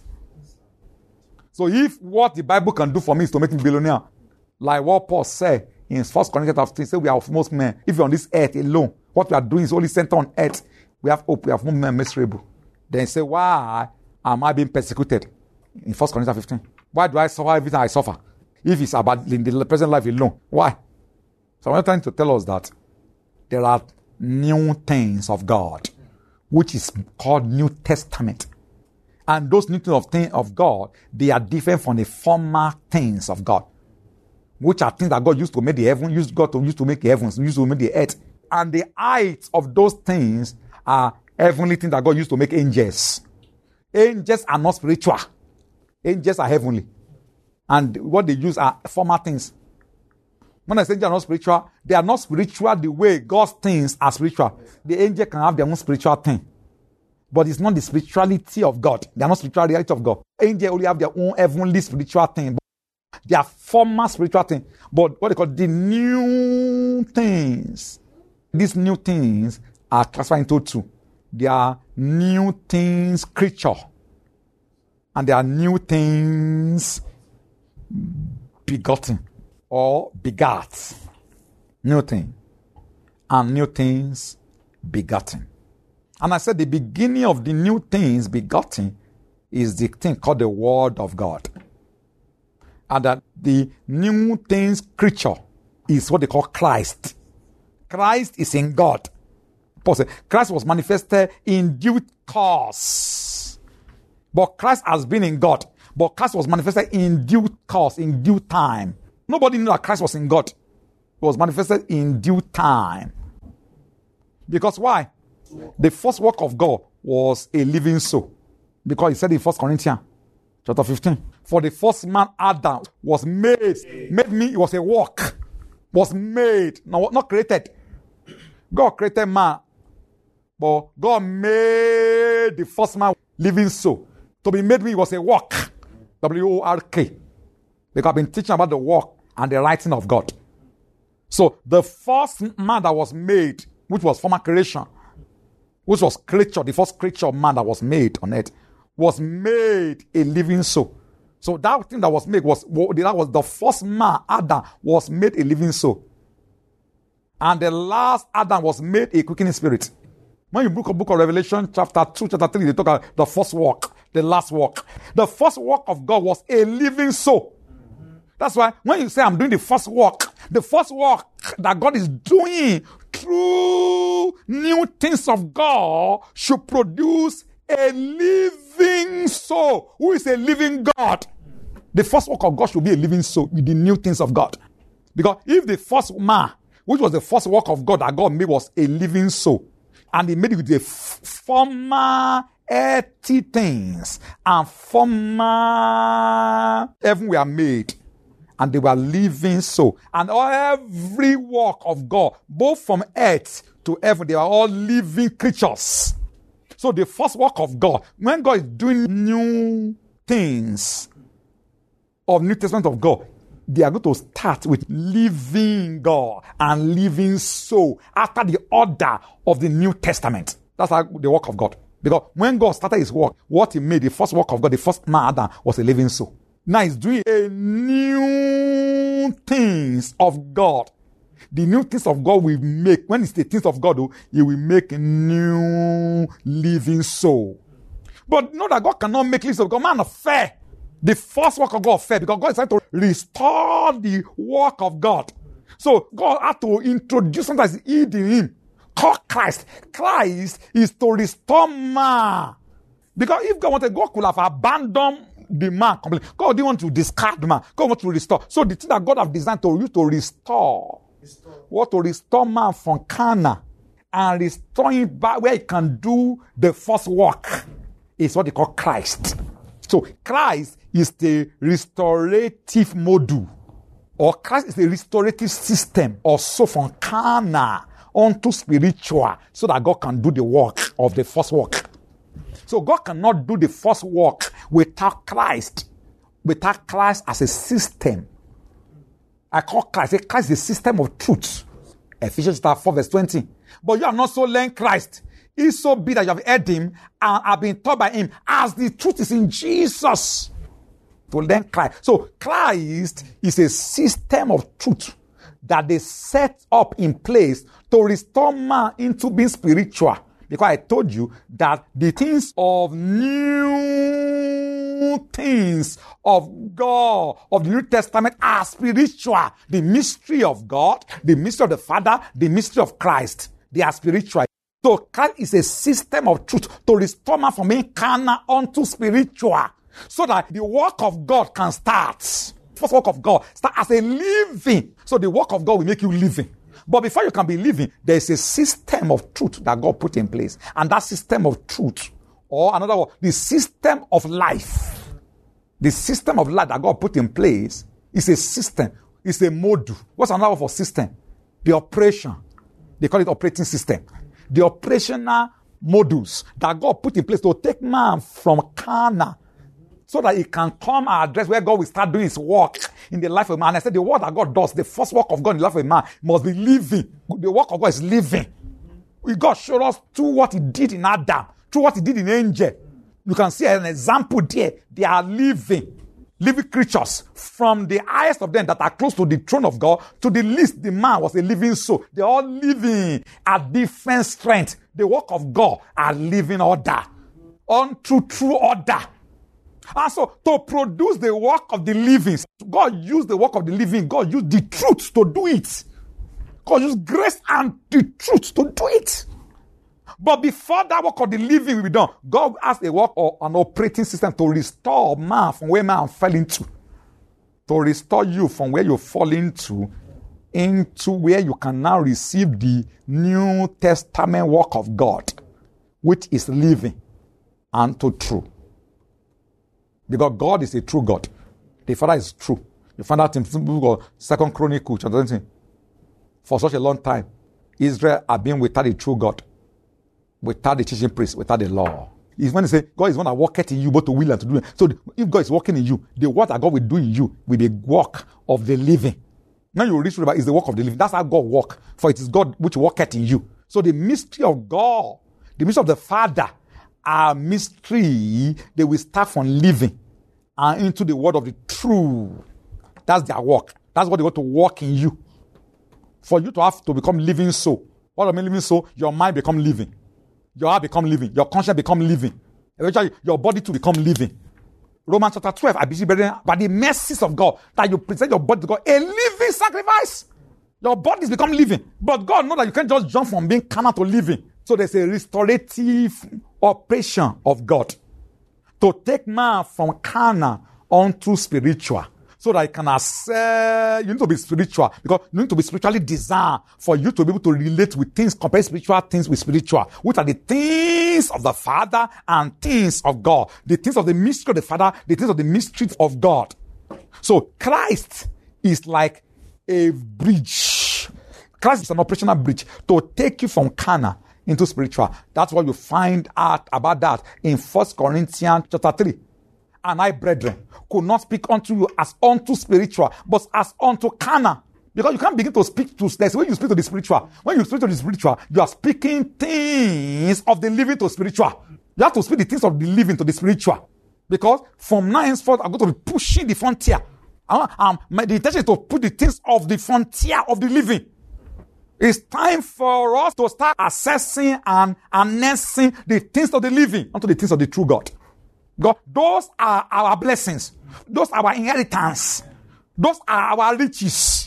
So if what the Bible can do for me is to make me billionaire, like what Paul said in First Corinthians fifteen, say we are most men. If you're on this earth alone, what we are doing is only centered on earth. We have hope. We have more men miserable. Then say, why am I being persecuted? In First Corinthians fifteen, why do I suffer everything I suffer? If it's about in the present life alone, why? So I'm trying to tell us that there are new things of God, which is called New Testament. And those new things of, things of God, they are different from the former things of God, which are things that God used to make the heaven, used God to used to make the heavens, used to make the earth. And the height of those things are heavenly things that God used to make angels. Angels are not spiritual. Angels are heavenly. And what they use are former things. When I say angels are not spiritual, they are not spiritual the way God's things are spiritual. The angel can have their own spiritual thing. But it's not the spirituality of God. They are not spiritual reality of God. Angels only have their own heavenly spiritual thing. They are former spiritual thing. But what they call the new things. These new things are classified into two. They are new things creature. And they are new things begotten or begat. New thing. And new things begotten. And I said the beginning of the new things begotten is the thing called the Word of God. And that the new things creature is what they call Christ. Christ is in God. Paul said, Christ was manifested in due course. But Christ has been in God. But Christ was manifested in due course, in due time. Nobody knew that Christ was in God. He was manifested in due time. Because why? The first work of God was a living soul. Because he said in First Corinthians chapter fifteen, for the first man Adam was made. Made me, it was a work. Was made. No, not created. God created man. But God made the first man living soul. To be made me was a work. W O R K. Because I've been teaching about the work and the writing of God. So the first man that was made, which was former creation, which was creature, the first creature of man that was made on earth, was made a living soul. So that thing that was made was, that was the first man, Adam, was made a living soul. And the last Adam was made a quickening spirit. When you look at book of Revelation, chapter two, chapter three, they talk about the first work, the last work. The first work of God was a living soul. That's why when you say I'm doing the first work, the first work that God is doing through new things of God should produce a living soul. Who is a living God? The first work of God should be a living soul with the new things of God. Because if the first man, which was the first work of God that God made, was a living soul, and he made it with the f- former earthly things, and former heaven were made, and they were living soul. And every work of God, both from earth to heaven, they are all living creatures. So the first work of God, when God is doing new things of New Testament of God, they are going to start with living God and living soul after the order of the New Testament. That's like the work of God. Because when God started his work, what he made, the first work of God, the first man Adam, was a living soul. Now he's doing a new things of God. The new things of God will make, when it's the things of God, he will make a new living soul. But know that God cannot make living soul because man is fair. The first work of God fair because God is trying to restore the work of God. So God had to introduce something that's hid in him, called Christ. Christ is to restore man. Because if God wanted, God could have abandoned the man completely. God didn't want to discard man. God wants to restore. So the thing that God has designed to use to restore, restore. What to restore man from carnal and restore him back where he can do the first work is what they call Christ. So Christ is the restorative module, or Christ is the restorative system, or so from carnal unto spiritual, so that God can do the work of the first work. So God cannot do the first work without Christ, without Christ as a system. I call Christ, Christ is the system of truth. Ephesians four verse twenty. But you have not so learned Christ. It's so be that you have heard him and have been taught by him, as the truth is in Jesus. To learn Christ. So Christ is a system of truth that they set up in place to restore man into being spiritual. Because I told you that the things of new things of God, of the New Testament, are spiritual. The mystery of God, the mystery of the Father, the mystery of Christ, they are spiritual. So Christ is a system of truth to restore man from being carnal unto spiritual, so that the work of God can start. First work of God start as a living. So the work of God will make you living. But before you can be living, there is a system of truth that God put in place. And that system of truth, or another word, the system of life, the system of life that God put in place is a system. It's a module. What's another word for system? The operation. They call it operating system. The operational modules that God put in place to take man from carnal, so that he can come and address where God will start doing his work in the life of man. And I said the work that God does, the first work of God in the life of a man, must be living. The work of God is living. God showed us through what he did in Adam, through what he did in angel. You can see an example there. They are living, living creatures. From the highest of them that are close to the throne of God to the least, the man was a living soul. They're all living at different strength. The work of God are living order, unto true order. And so, to produce the work of the living, God used the work of the living. God used the truth to do it. God used grace and the truth to do it. But before that work of the living will be done, God has a work of an operating system to restore man from where man fell into. To restore you from where you fall into, into where you can now receive the New Testament work of God, which is living and to true. Because God is a true God. The Father is true. You find out in the book of Second Chronicles, chapter twenty. For such a long time, Israel have been without a true God, without the teaching priest, without the law. It's when they say God is one that worketh in you, both to will and to do it. So if God is working in you, the work that God will do in you will be the work of the living. Now you read through about is the work of the living. That's how God works. For it is God which worketh in you. So the mystery of God, the mystery of the Father, are mystery. They will start from living and into the word of the truth. That's their work. That's what they want to work in you. For you to have to become living soul. What I mean living soul? Your mind become living. Your heart become living. Your conscience become living. Eventually, your body to become living. Romans chapter twelve, I beseech brethren, by the mercies of God, that you present your body to God, a living sacrifice. Your bodies become living. But God knows that you can't just jump from being carnal to living. So there's a restorative operation of God to take man from carnal unto spiritual, so that you can accept. You need to be spiritual, because you need to be spiritually designed for you to be able to relate with things, compare spiritual things with spiritual, which are the things of the Father and things of God, the things of the mystery of the Father, the things of the mystery of God. So Christ is like a bridge. Christ is an operational bridge to take you from carnal into spiritual. That's what you find out about that in First Corinthians chapter three. And I, brethren, could not speak unto you as unto spiritual, but as unto carnal. Because you can't begin to speak to, there's when you speak to the spiritual. When you speak to the spiritual, you are speaking things of the living to spiritual. You have to speak the things of the living to the spiritual. Because from now henceforth, I'm going to be pushing the frontier. Um, my, the intention is to put the things of the frontier of the living. It's time for us to start assessing and announcing the things of the living unto the things of the true God. God, those are our blessings. Those are our inheritance. Those are our riches.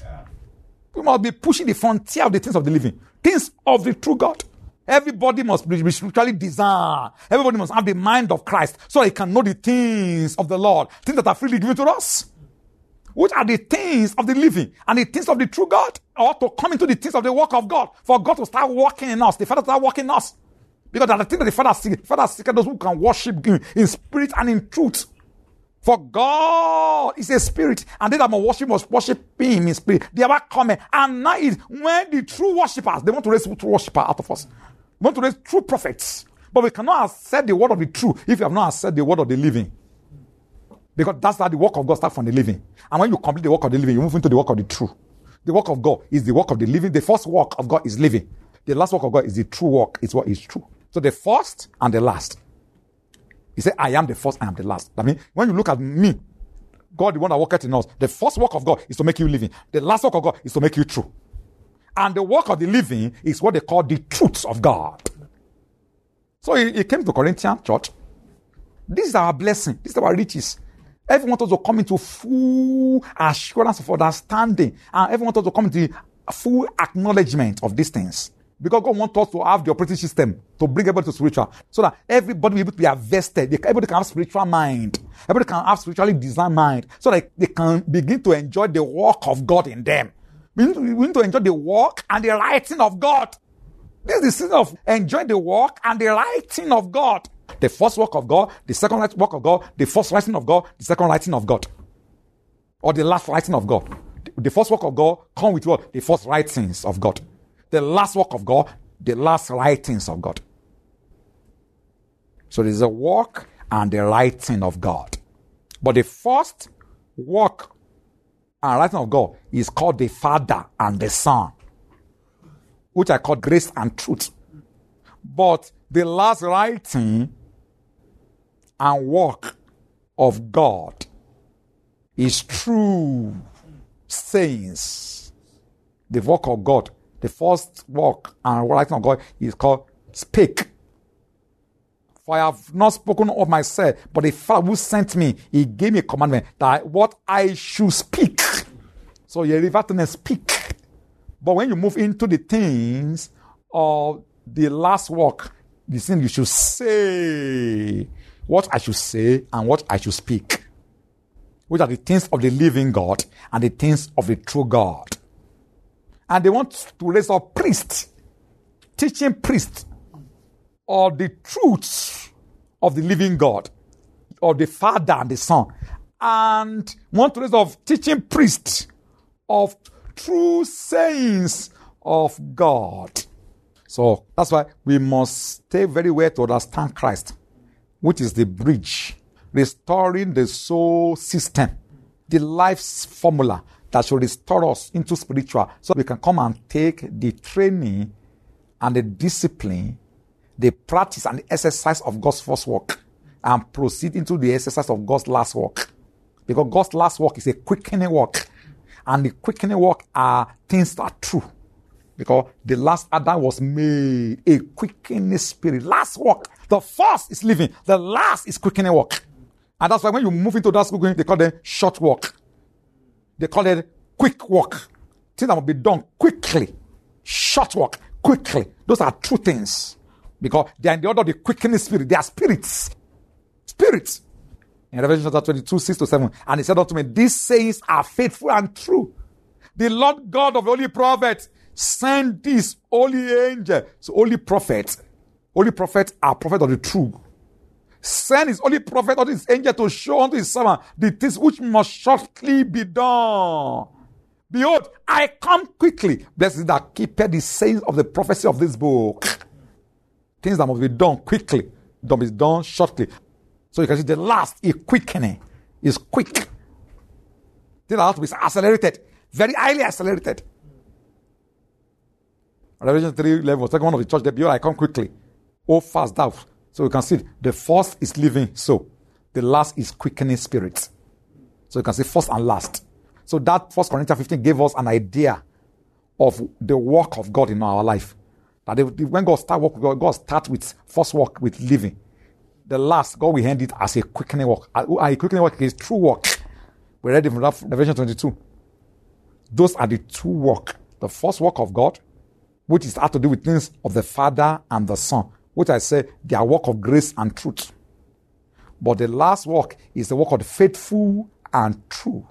We must be pushing the frontier of the things of the living. Things of the true God. Everybody must be spiritually designed. Everybody must have the mind of Christ, so they can know the things of the Lord. Things that are freely given to us. Which are the things of the living and the things of the true God. Or to come into the things of the work of God. For God to start working in us. The Father to start working in us. Because that's the thing that the Father seeks. The Father seeks those who can worship Him in spirit and in truth. For God is a spirit, and they that must worship must worship him in spirit. They are coming. And now is when the true worshippers, they want to raise true worshippers out of us. They want to raise true prophets. But we cannot accept the word of the true if you have not accepted the word of the living. Because that's how the work of God starts from the living. And when you complete the work of the living, you move into the work of the true. The work of God is the work of the living. The first work of God is living. The last work of God is the true work. It's what is true. So the first and the last. He said, I am the first, I am the last. I mean, when you look at me, God, the one that worketh in us, the first work of God is to make you living. The last work of God is to make you true. And the work of the living is what they call the truths of God. So he, he came to Corinthian church. This is our blessing. This is our riches. Everyone wants to come into full assurance of understanding. And everyone wants to come into full acknowledgement of these things. Because God wants us to have the operating system to bring everybody to spiritual. So that everybody will be able to be invested. Everybody can have spiritual mind. Everybody can have spiritually designed mind. So that they can begin to enjoy the work of God in them. We need to, we need to enjoy the work and the writing of God. This is the season of enjoying the work and the writing of God. The first work of God, the second work of God, the first writing of God, the second writing of God. Or the last writing of God. The first work of God come with what? The first writings of God. The last work of God, the last writings of God. So there's a work and the writing of God. But the first work and writing of God is called the Father and the Son, which I call grace and truth. But the last writing and work of God is true sayings. The work of God, the first work and writing of God is called speak. For I have not spoken of myself, but the Father who sent me, he gave me a commandment that what I should speak. So you refer to them speak. But when you move into the things of the last work, the thing you should say what I should say and what I should speak, which are the things of the living God and the things of the true God. And they want to raise up priests, teaching priests, or the truths of the living God, or the Father and the Son, and want to raise up teaching priests of true sayings of God. So that's why we must stay very well to understand Christ, which is the bridge, restoring the soul system, the life's formula that should restore us into spiritual, so we can come and take the training and the discipline, the practice and the exercise of God's first work and proceed into the exercise of God's last work. Because God's last work is a quickening work. And the quickening work are things that are true. Because the last Adam was made a quickening spirit. Last work. The first is living. The last is quickening work. And that's why when you move into that quickening, they call it short work. They call it quick work. Things that will be done quickly. Short work. Quickly. Those are true things. Because they are in the order of the quickening spirit. They are spirits. Spirits. In Revelation chapter twenty-two, six to seven. And he said unto me, these sayings are faithful and true. The Lord God of the holy prophets send this holy angel. So holy prophets. Holy prophets are prophets of the truth. Send his holy prophet unto his angel to show unto his servant the things which must shortly be done. Behold, I come quickly. Blessed is that keepeth the sayings of the prophecy of this book. Things that must be done quickly, don't be done shortly. So you can see the last is quickening, is quick. Things that have to be accelerated, very highly accelerated. Revelation three eleven, second one of the church, behold, I come quickly. Oh, fast thou. So you can see the first is living soul. The last is quickening spirit. So you can see first and last. So that First Corinthians fifteen gave us an idea of the work of God in our life. That when God starts work, God starts with first work with living. The last, God will end it as a quickening work. A quickening work is true work. We read it from Revelation twenty-two. Those are the two work. The first work of God, which is had to do with things of the Father and the Son, which I say they are work of grace and truth. But the last work is the work of the faithful and true.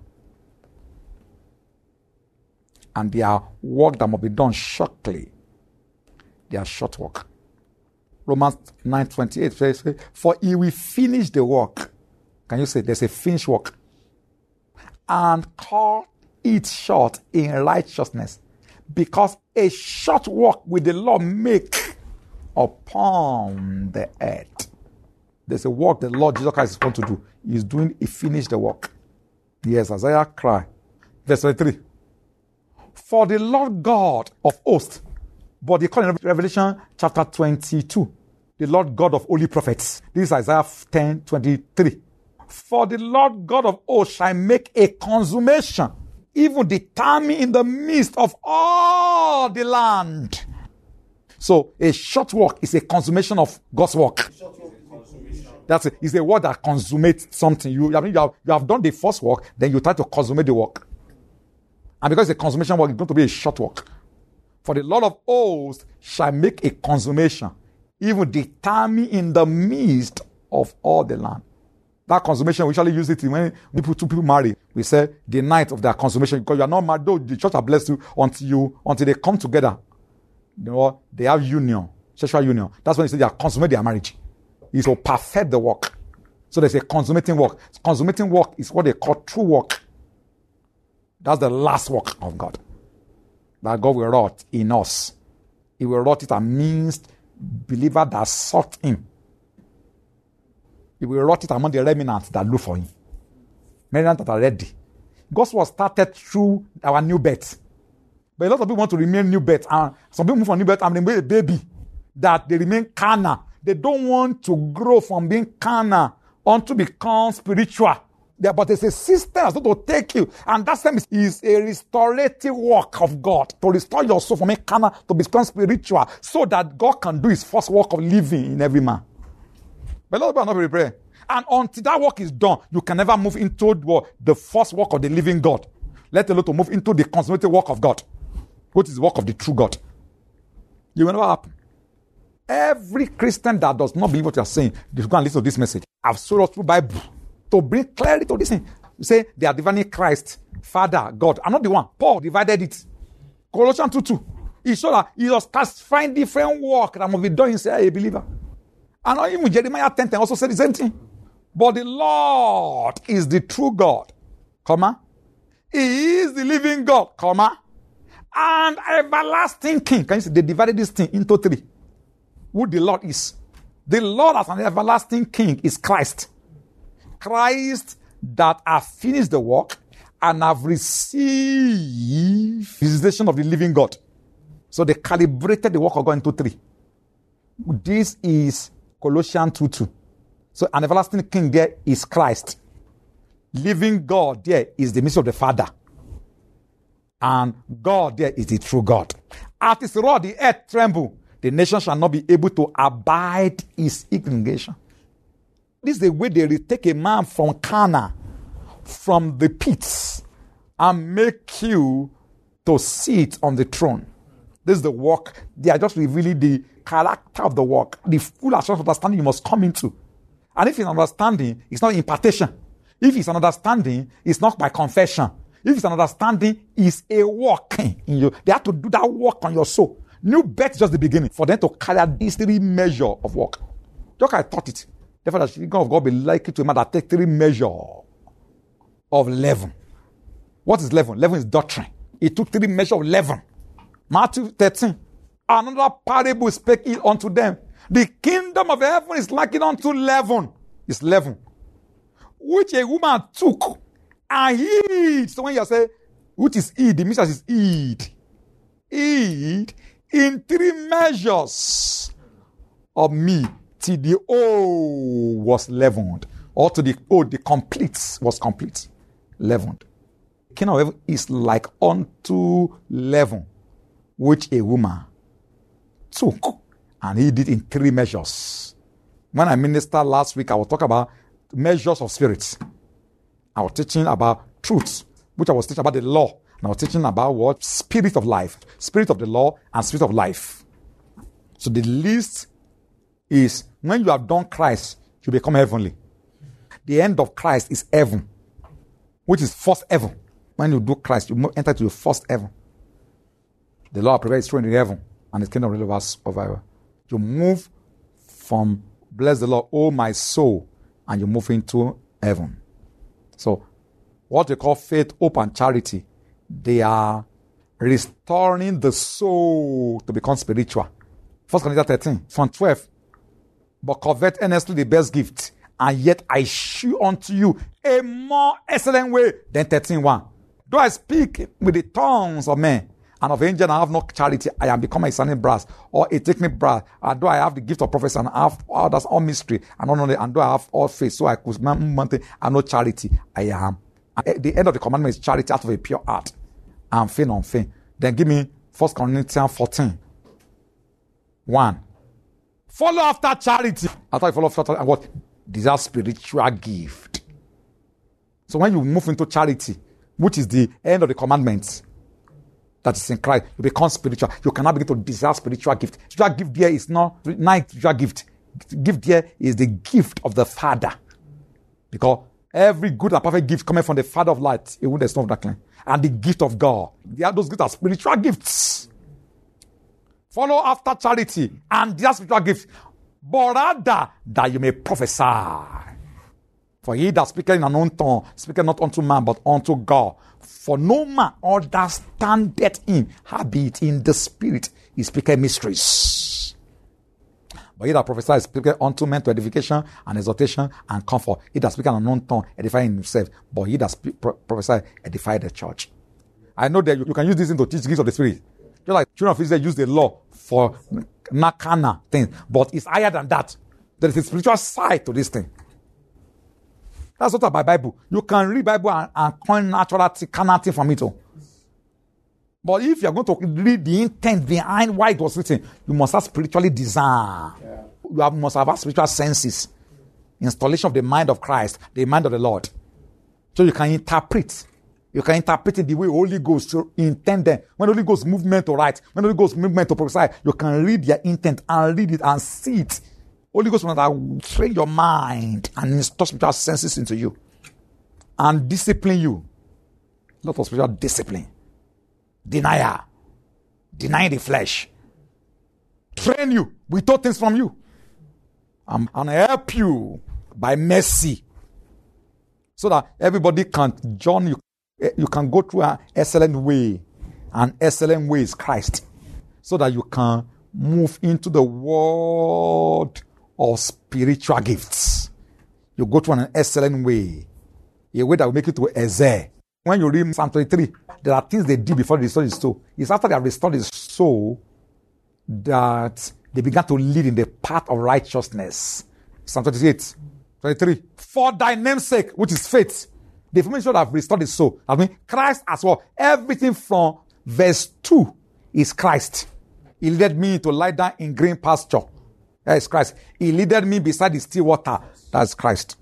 And they are work that must be done shortly. They are short work. Romans nine twenty-eight says, for he will finish the work Can you say there's a finished work? And cut it short in righteousness, because a short work will the Lord make upon the earth. There's a work the Lord Jesus Christ is going to do. He's doing, he finished the work. Yes, Isaiah cry. Verse twenty-three. For the Lord God of hosts, but they call in Revelation chapter twenty-two, the Lord God of holy prophets. This is Isaiah ten twenty-three. For the Lord God of hosts shall make a consummation, even determine in the midst of all the land. So a short work is a consummation of God's work. That's it. It's a word that consummates something. You, I mean, you have, you have done the first work, then you try to consummate the work. And because it's a consummation work, it's going to be a short work. For the Lord of hosts shall make a consummation, even determine in the midst of all the land. That consummation, we usually use it when people, two people marry. We say the night of their consummation, because you are not married, though the church has blessed you until you until they come together. You know, they have union, sexual union. That's when they say they are consummate their marriage. It's to perfect the work. So there's a consummating work. Consummating work is what they call true work. That's the last work of God that God will wrought in us. He will wrought it amidst believers that sought Him. He will wrought it among the remnants that look for Him. Remnants that are ready. Gospel was started through our new birth. But a lot of people want to remain new birth. And some people move from new birth and remain a baby. That they remain carnal. They don't want to grow from being carnal unto become spiritual. There, but there's a system that's going to take you. And that system is, is a restorative work of God. To restore your soul from being carnal to become spiritual. So that God can do His first work of living in every man. But a lot of people are not very prepared. And until that work is done, you can never move into the, the first work of the living God. Let alone to move into the consummated work of God, which is the work of the true God. You will never happen. Every Christian that does not believe what you are saying, you should go and listen to this message. I've sold us through Bible to bring clarity to this thing. You say they are dividing Christ, Father, God. I'm not the one. Paul divided it. Colossians two two. He showed that he was classifying different work that must be done inside a believer. And even Jeremiah ten ten also said the same thing. But the Lord is the true God, comma. He is the living God, comma. And everlasting King. Can you see? They divided this thing into three. Who the Lord is. The Lord as an everlasting King is Christ. Christ that have finished the work and have received visitation of the living God. So they calibrated the work of God into three. This is Colossians two two. So an everlasting King there is Christ. Living God there is the mystery of the Father. And God there is the true God. At His rod the earth tremble. The nation shall not be able to abide His indignation. This is the way they take a man from Cana, from the pits, and make you to sit on the throne. This is the work. They are just revealing the character of the work. The full assurance of understanding you must come into. And if it's an understanding, it's not impartation. If it's an understanding, it's not by confession. If it's an understanding, it's a work in you. They have to do that work on your soul. New birth is just the beginning for them to carry out this three measure of work. Just like I taught it. Therefore, the kingdom of God be likely to a man that take three measure of leaven. What is leaven? Leaven is doctrine. He took three measure of leaven. Matthew thirteen. Another parable spake he unto them. The kingdom of heaven is likened unto leaven. It's leaven. Which a woman took and hid. So when you say, which is hid, the message is hid. Hid in three measures of me till the whole was leavened. Or to the oh, the complete was complete. Leavened. The kingdom of heaven is like unto leaven, which a woman took and he did in three measures. When I ministered last week, I was talking about measures of spirits. I was teaching about truth, which I was teaching about the law. And I was teaching about what? Spirit of life. Spirit of the law and spirit of life. So the least is when you have done Christ, you become heavenly. The end of Christ is heaven, which is first heaven. When you do Christ, you enter to the first heaven. The Lord prepares His throne in heaven, and His kingdom will last forever. You move from bless the Lord, oh my soul, and you move into heaven. So, what we call faith, hope, and charity, they are restoring the soul to become spiritual. First Corinthians thirteen, from twelve. But covet earnestly the best gift, and yet I shew unto you a more excellent way than thirteen one. Though I speak with the tongues of men and of angels and I have no charity, I am become a sounding brass or a technical brass. And though I have the gift of prophecy and I have all that's all mystery and all knowledge, and though I have all faith, so I could maintain and no charity, I am. And the end of the commandment is charity out of a pure heart and faith on faith. Then give me First Corinthians fourteen. One. Follow after charity. After you follow after charity, and what? Desire spiritual gift. So when you move into charity, which is the end of the commandments, that is in Christ, you become spiritual. You cannot begin to desire spiritual gift. Spiritual gift there is not not spiritual gift. Gift there is the gift of the Father. Because every good and perfect gift coming from the Father of light, it there's no darkness. And the gift of God. They are those gifts are spiritual gifts. Follow after charity and their spiritual gifts, but rather that you may prophesy. For he that speaketh in an unknown tongue, speaketh not unto man, but unto God. For no man understandeth him, howbeit in the spirit he speaketh mysteries. But he that prophesies speaketh unto men to edification and exhortation and comfort. He that speaketh in an unknown tongue, edifying himself. But he that spe- pro- prophesies, edify the church. I know that you, you can use this thing to teach gifts of the spirit. Just like children of Israel use the law for nakana things, but it's higher than that. There is a spiritual side to this thing. That's not about Bible. You can read Bible and, and coin natural carnal thing from it all. But if you are going to read the intent behind why it was written, you must have spiritually design. Yeah. You have, must have spiritual senses. Installation of the mind of Christ, the mind of the Lord. So you can interpret. You can interpret it the way Holy Ghost to intend them. When Holy Ghost movement to write, when Holy Ghost movement to prophesy, you can read their intent and read it and see it. Holy Ghost will train your mind and install spiritual senses into you and discipline you. A lot of spiritual discipline. Denial. Denying the flesh. Train you. We taught things from you. Um, and help you by mercy. So that everybody can join you. You can go through an excellent way. An excellent way is Christ. So that you can move into the world of spiritual gifts. You go through an excellent way. A way that will make you to excel. When you read Psalm twenty-three, there are things they did before they restored his soul. It's after they have restored his soul that they began to lead in the path of righteousness. Psalm twenty-eight, twenty-three. For thy name's sake, which is faith, the information that have restored his soul. I mean, Christ as well. Everything from verse two is Christ. He led me to lie down in green pasture. That is Christ. He led me beside the still water. That is Christ.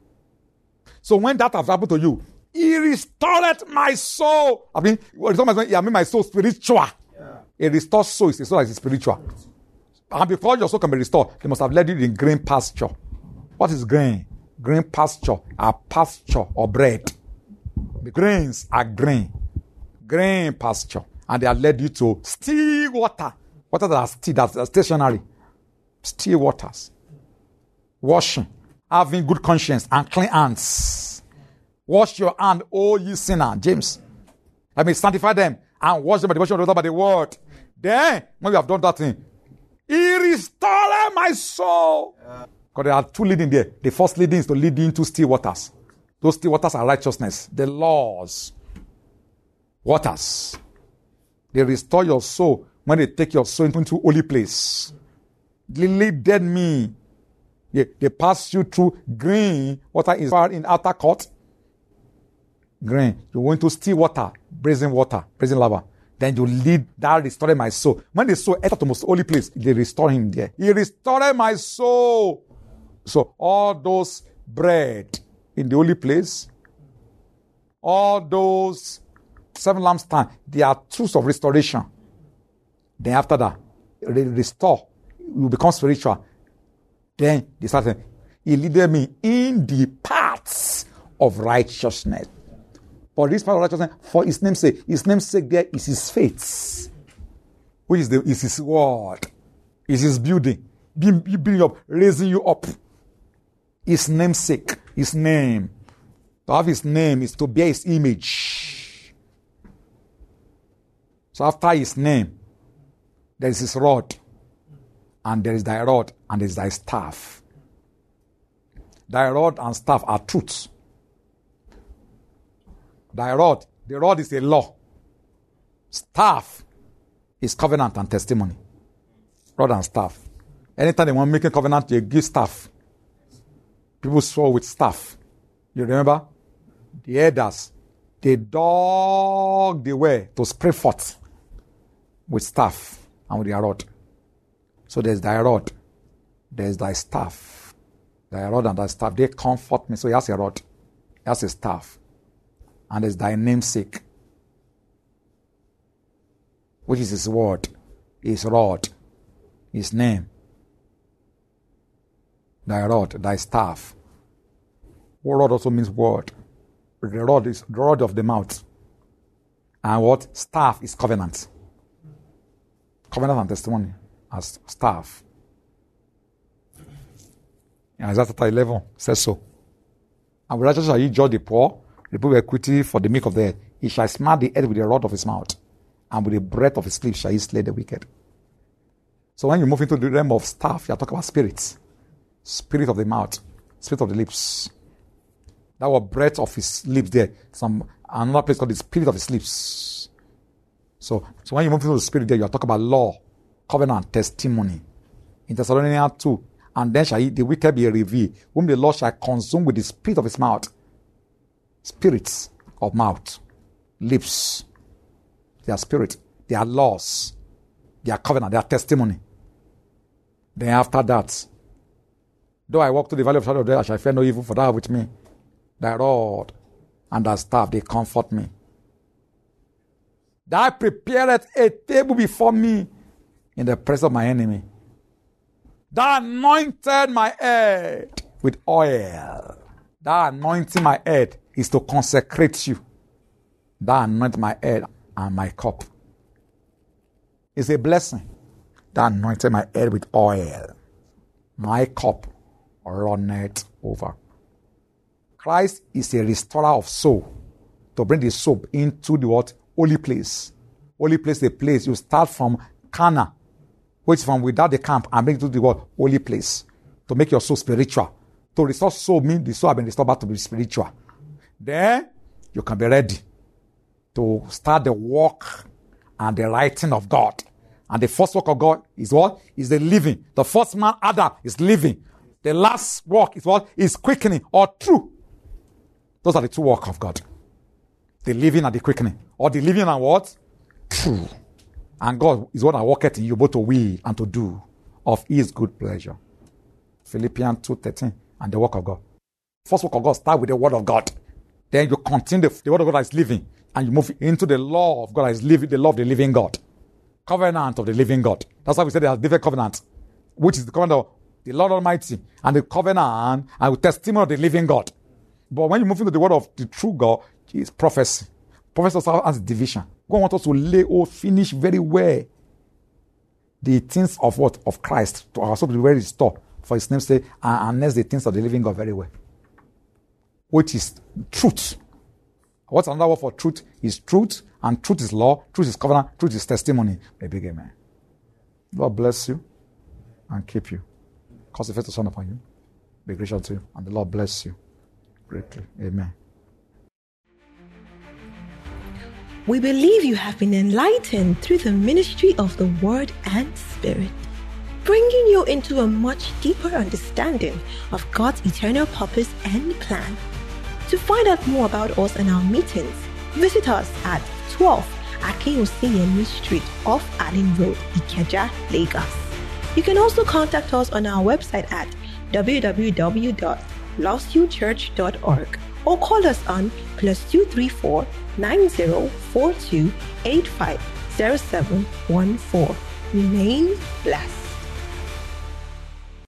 So when that has happened to you, he restored my soul. I mean, I mean my soul spiritual. Yeah. A restored soul is a soul that is spiritual. And before your soul can be restored, they must have led you in green pasture. What is grain? Green pasture are pasture or bread. The grains are green. Green pasture. And they have led you to still water. Water that are still, that are stationary. Still waters. Washing. Having good conscience and clean hands. Wash your hand, O ye sinner. James. Let me sanctify them and wash them by the washing of the water by the word. Then, when you have done that thing, he restored my soul. Yeah. Because there are two leading there. The first leading is to lead you into still waters. Those still waters are righteousness. The laws. Waters. They restore your soul when they take your soul into holy place. They lead me. They, they pass you through green water is in outer court. Green. You go into still water, brazen water, brazen lava. Then you lead that restoring my soul. When the soul entered the most holy place, they restore him there. He restored my soul. So all those bread in the holy place, all those seven lampstands, they are tools of restoration. Then after that, they restore. You become spiritual. Then they start. He leaded me in the paths of righteousness. For this part of righteousness, for his name's sake, his name's sake there is his faith, which is the is his word, is his building, building you up, raising you up. His name's sake, his name. To have his name is to bear his image. So after his name, there is his rod, and there is thy rod, and there is thy staff. Thy rod and staff are truth. Thy rod, the rod is a law. Staff is covenant and testimony. Rod and staff. Anytime they want to make a covenant, they give staff. People swore with staff. You remember? The elders, they dug the way to spread forth with staff and with their rod. So there's thy rod, there's thy staff. Thy rod and thy staff, they comfort me. So he has a rod, he has a staff. And there's thy namesake, which is his word, his rod, his name. Thy rod, thy staff. Rod also means word. The rod is the rod of the mouth. And what? Staff is covenant. Covenant and testimony as staff. And Isaiah chapter eleven says so. And with righteousness shall he judge the poor, reprove equity for the meek of the earth. He shall smite the earth with the rod of his mouth, and with the breath of his lips shall he slay the wicked. So when you move into the realm of staff, you are talking about spirits. Spirit of the mouth, spirit of the lips. That was breath of his lips there. Some another place called the spirit of his lips. So, so when you move into the spirit there, you are talking about law, covenant, testimony. In Thessalonians two, and then shall he, the wicked be revealed, whom the Lord shall consume with the spirit of his mouth. Spirits of mouth, lips, their spirit, their laws, their covenant, their testimony. Then after that, though I walk through the valley of shadow of death, I shall fear no evil, for thou art with me. Thy rod and thy staff, they comfort me. Thou preparest a table before me in the presence of my enemy. Thou anointed my head with oil. Thou anointing my head is to consecrate you. Thou anoint my head and my cup. It's a blessing. Thou anointed my head with oil. My cup runneth over. Christ is a restorer of soul, to bring the soul into the what? Holy place. Holy place, the place. You start from Cana, which is from without the camp, and bring it to the what? Holy place. To make your soul spiritual. To restore soul means the soul has been restored back to be spiritual. Then you can be ready to start the work and the writing of God. And the first work of God is what? Is the living. The first man, Adam, is living. The last work is what? Is quickening or true. Those are the two works of God. The living and the quickening. Or the living and what? True. And God is what that worketh in you both to will and to do of his good pleasure. Philippians two thirteen. And the work of God. First work of God start with the word of God. Then you continue the, the word of God that is living. And you move into the law of God that is living, the law of the living God. Covenant of the living God. That's why we say there are different covenants. Which is the covenant of the Lord Almighty. And the covenant and the testimony of the living God. But when you move into the word of the true God, it's prophecy. Prophecy also has division. God wants us to lay or finish very well the things of what? Of Christ. To our soul to be very restored. For his name's sake, and unless the things of the living God very well. Which is truth. What's another word for truth? Is truth, and truth is law, truth is covenant, truth is testimony. A big amen. Lord bless you and keep you. Cause the face to shine upon you. Be gracious to you, and the Lord bless you greatly. Amen. We believe you have been enlightened through the ministry of the Word and Spirit, bringing you into a much deeper understanding of God's eternal purpose and plan. To find out more about us and our meetings, visit us at twelve Akeoseyemi Street off Allen Road, Ikeja, Lagos. You can also contact us on our website at w w w dot lost you church dot org or call us on plus two three four nine zero four two eight five zero seven one four. Remain blessed.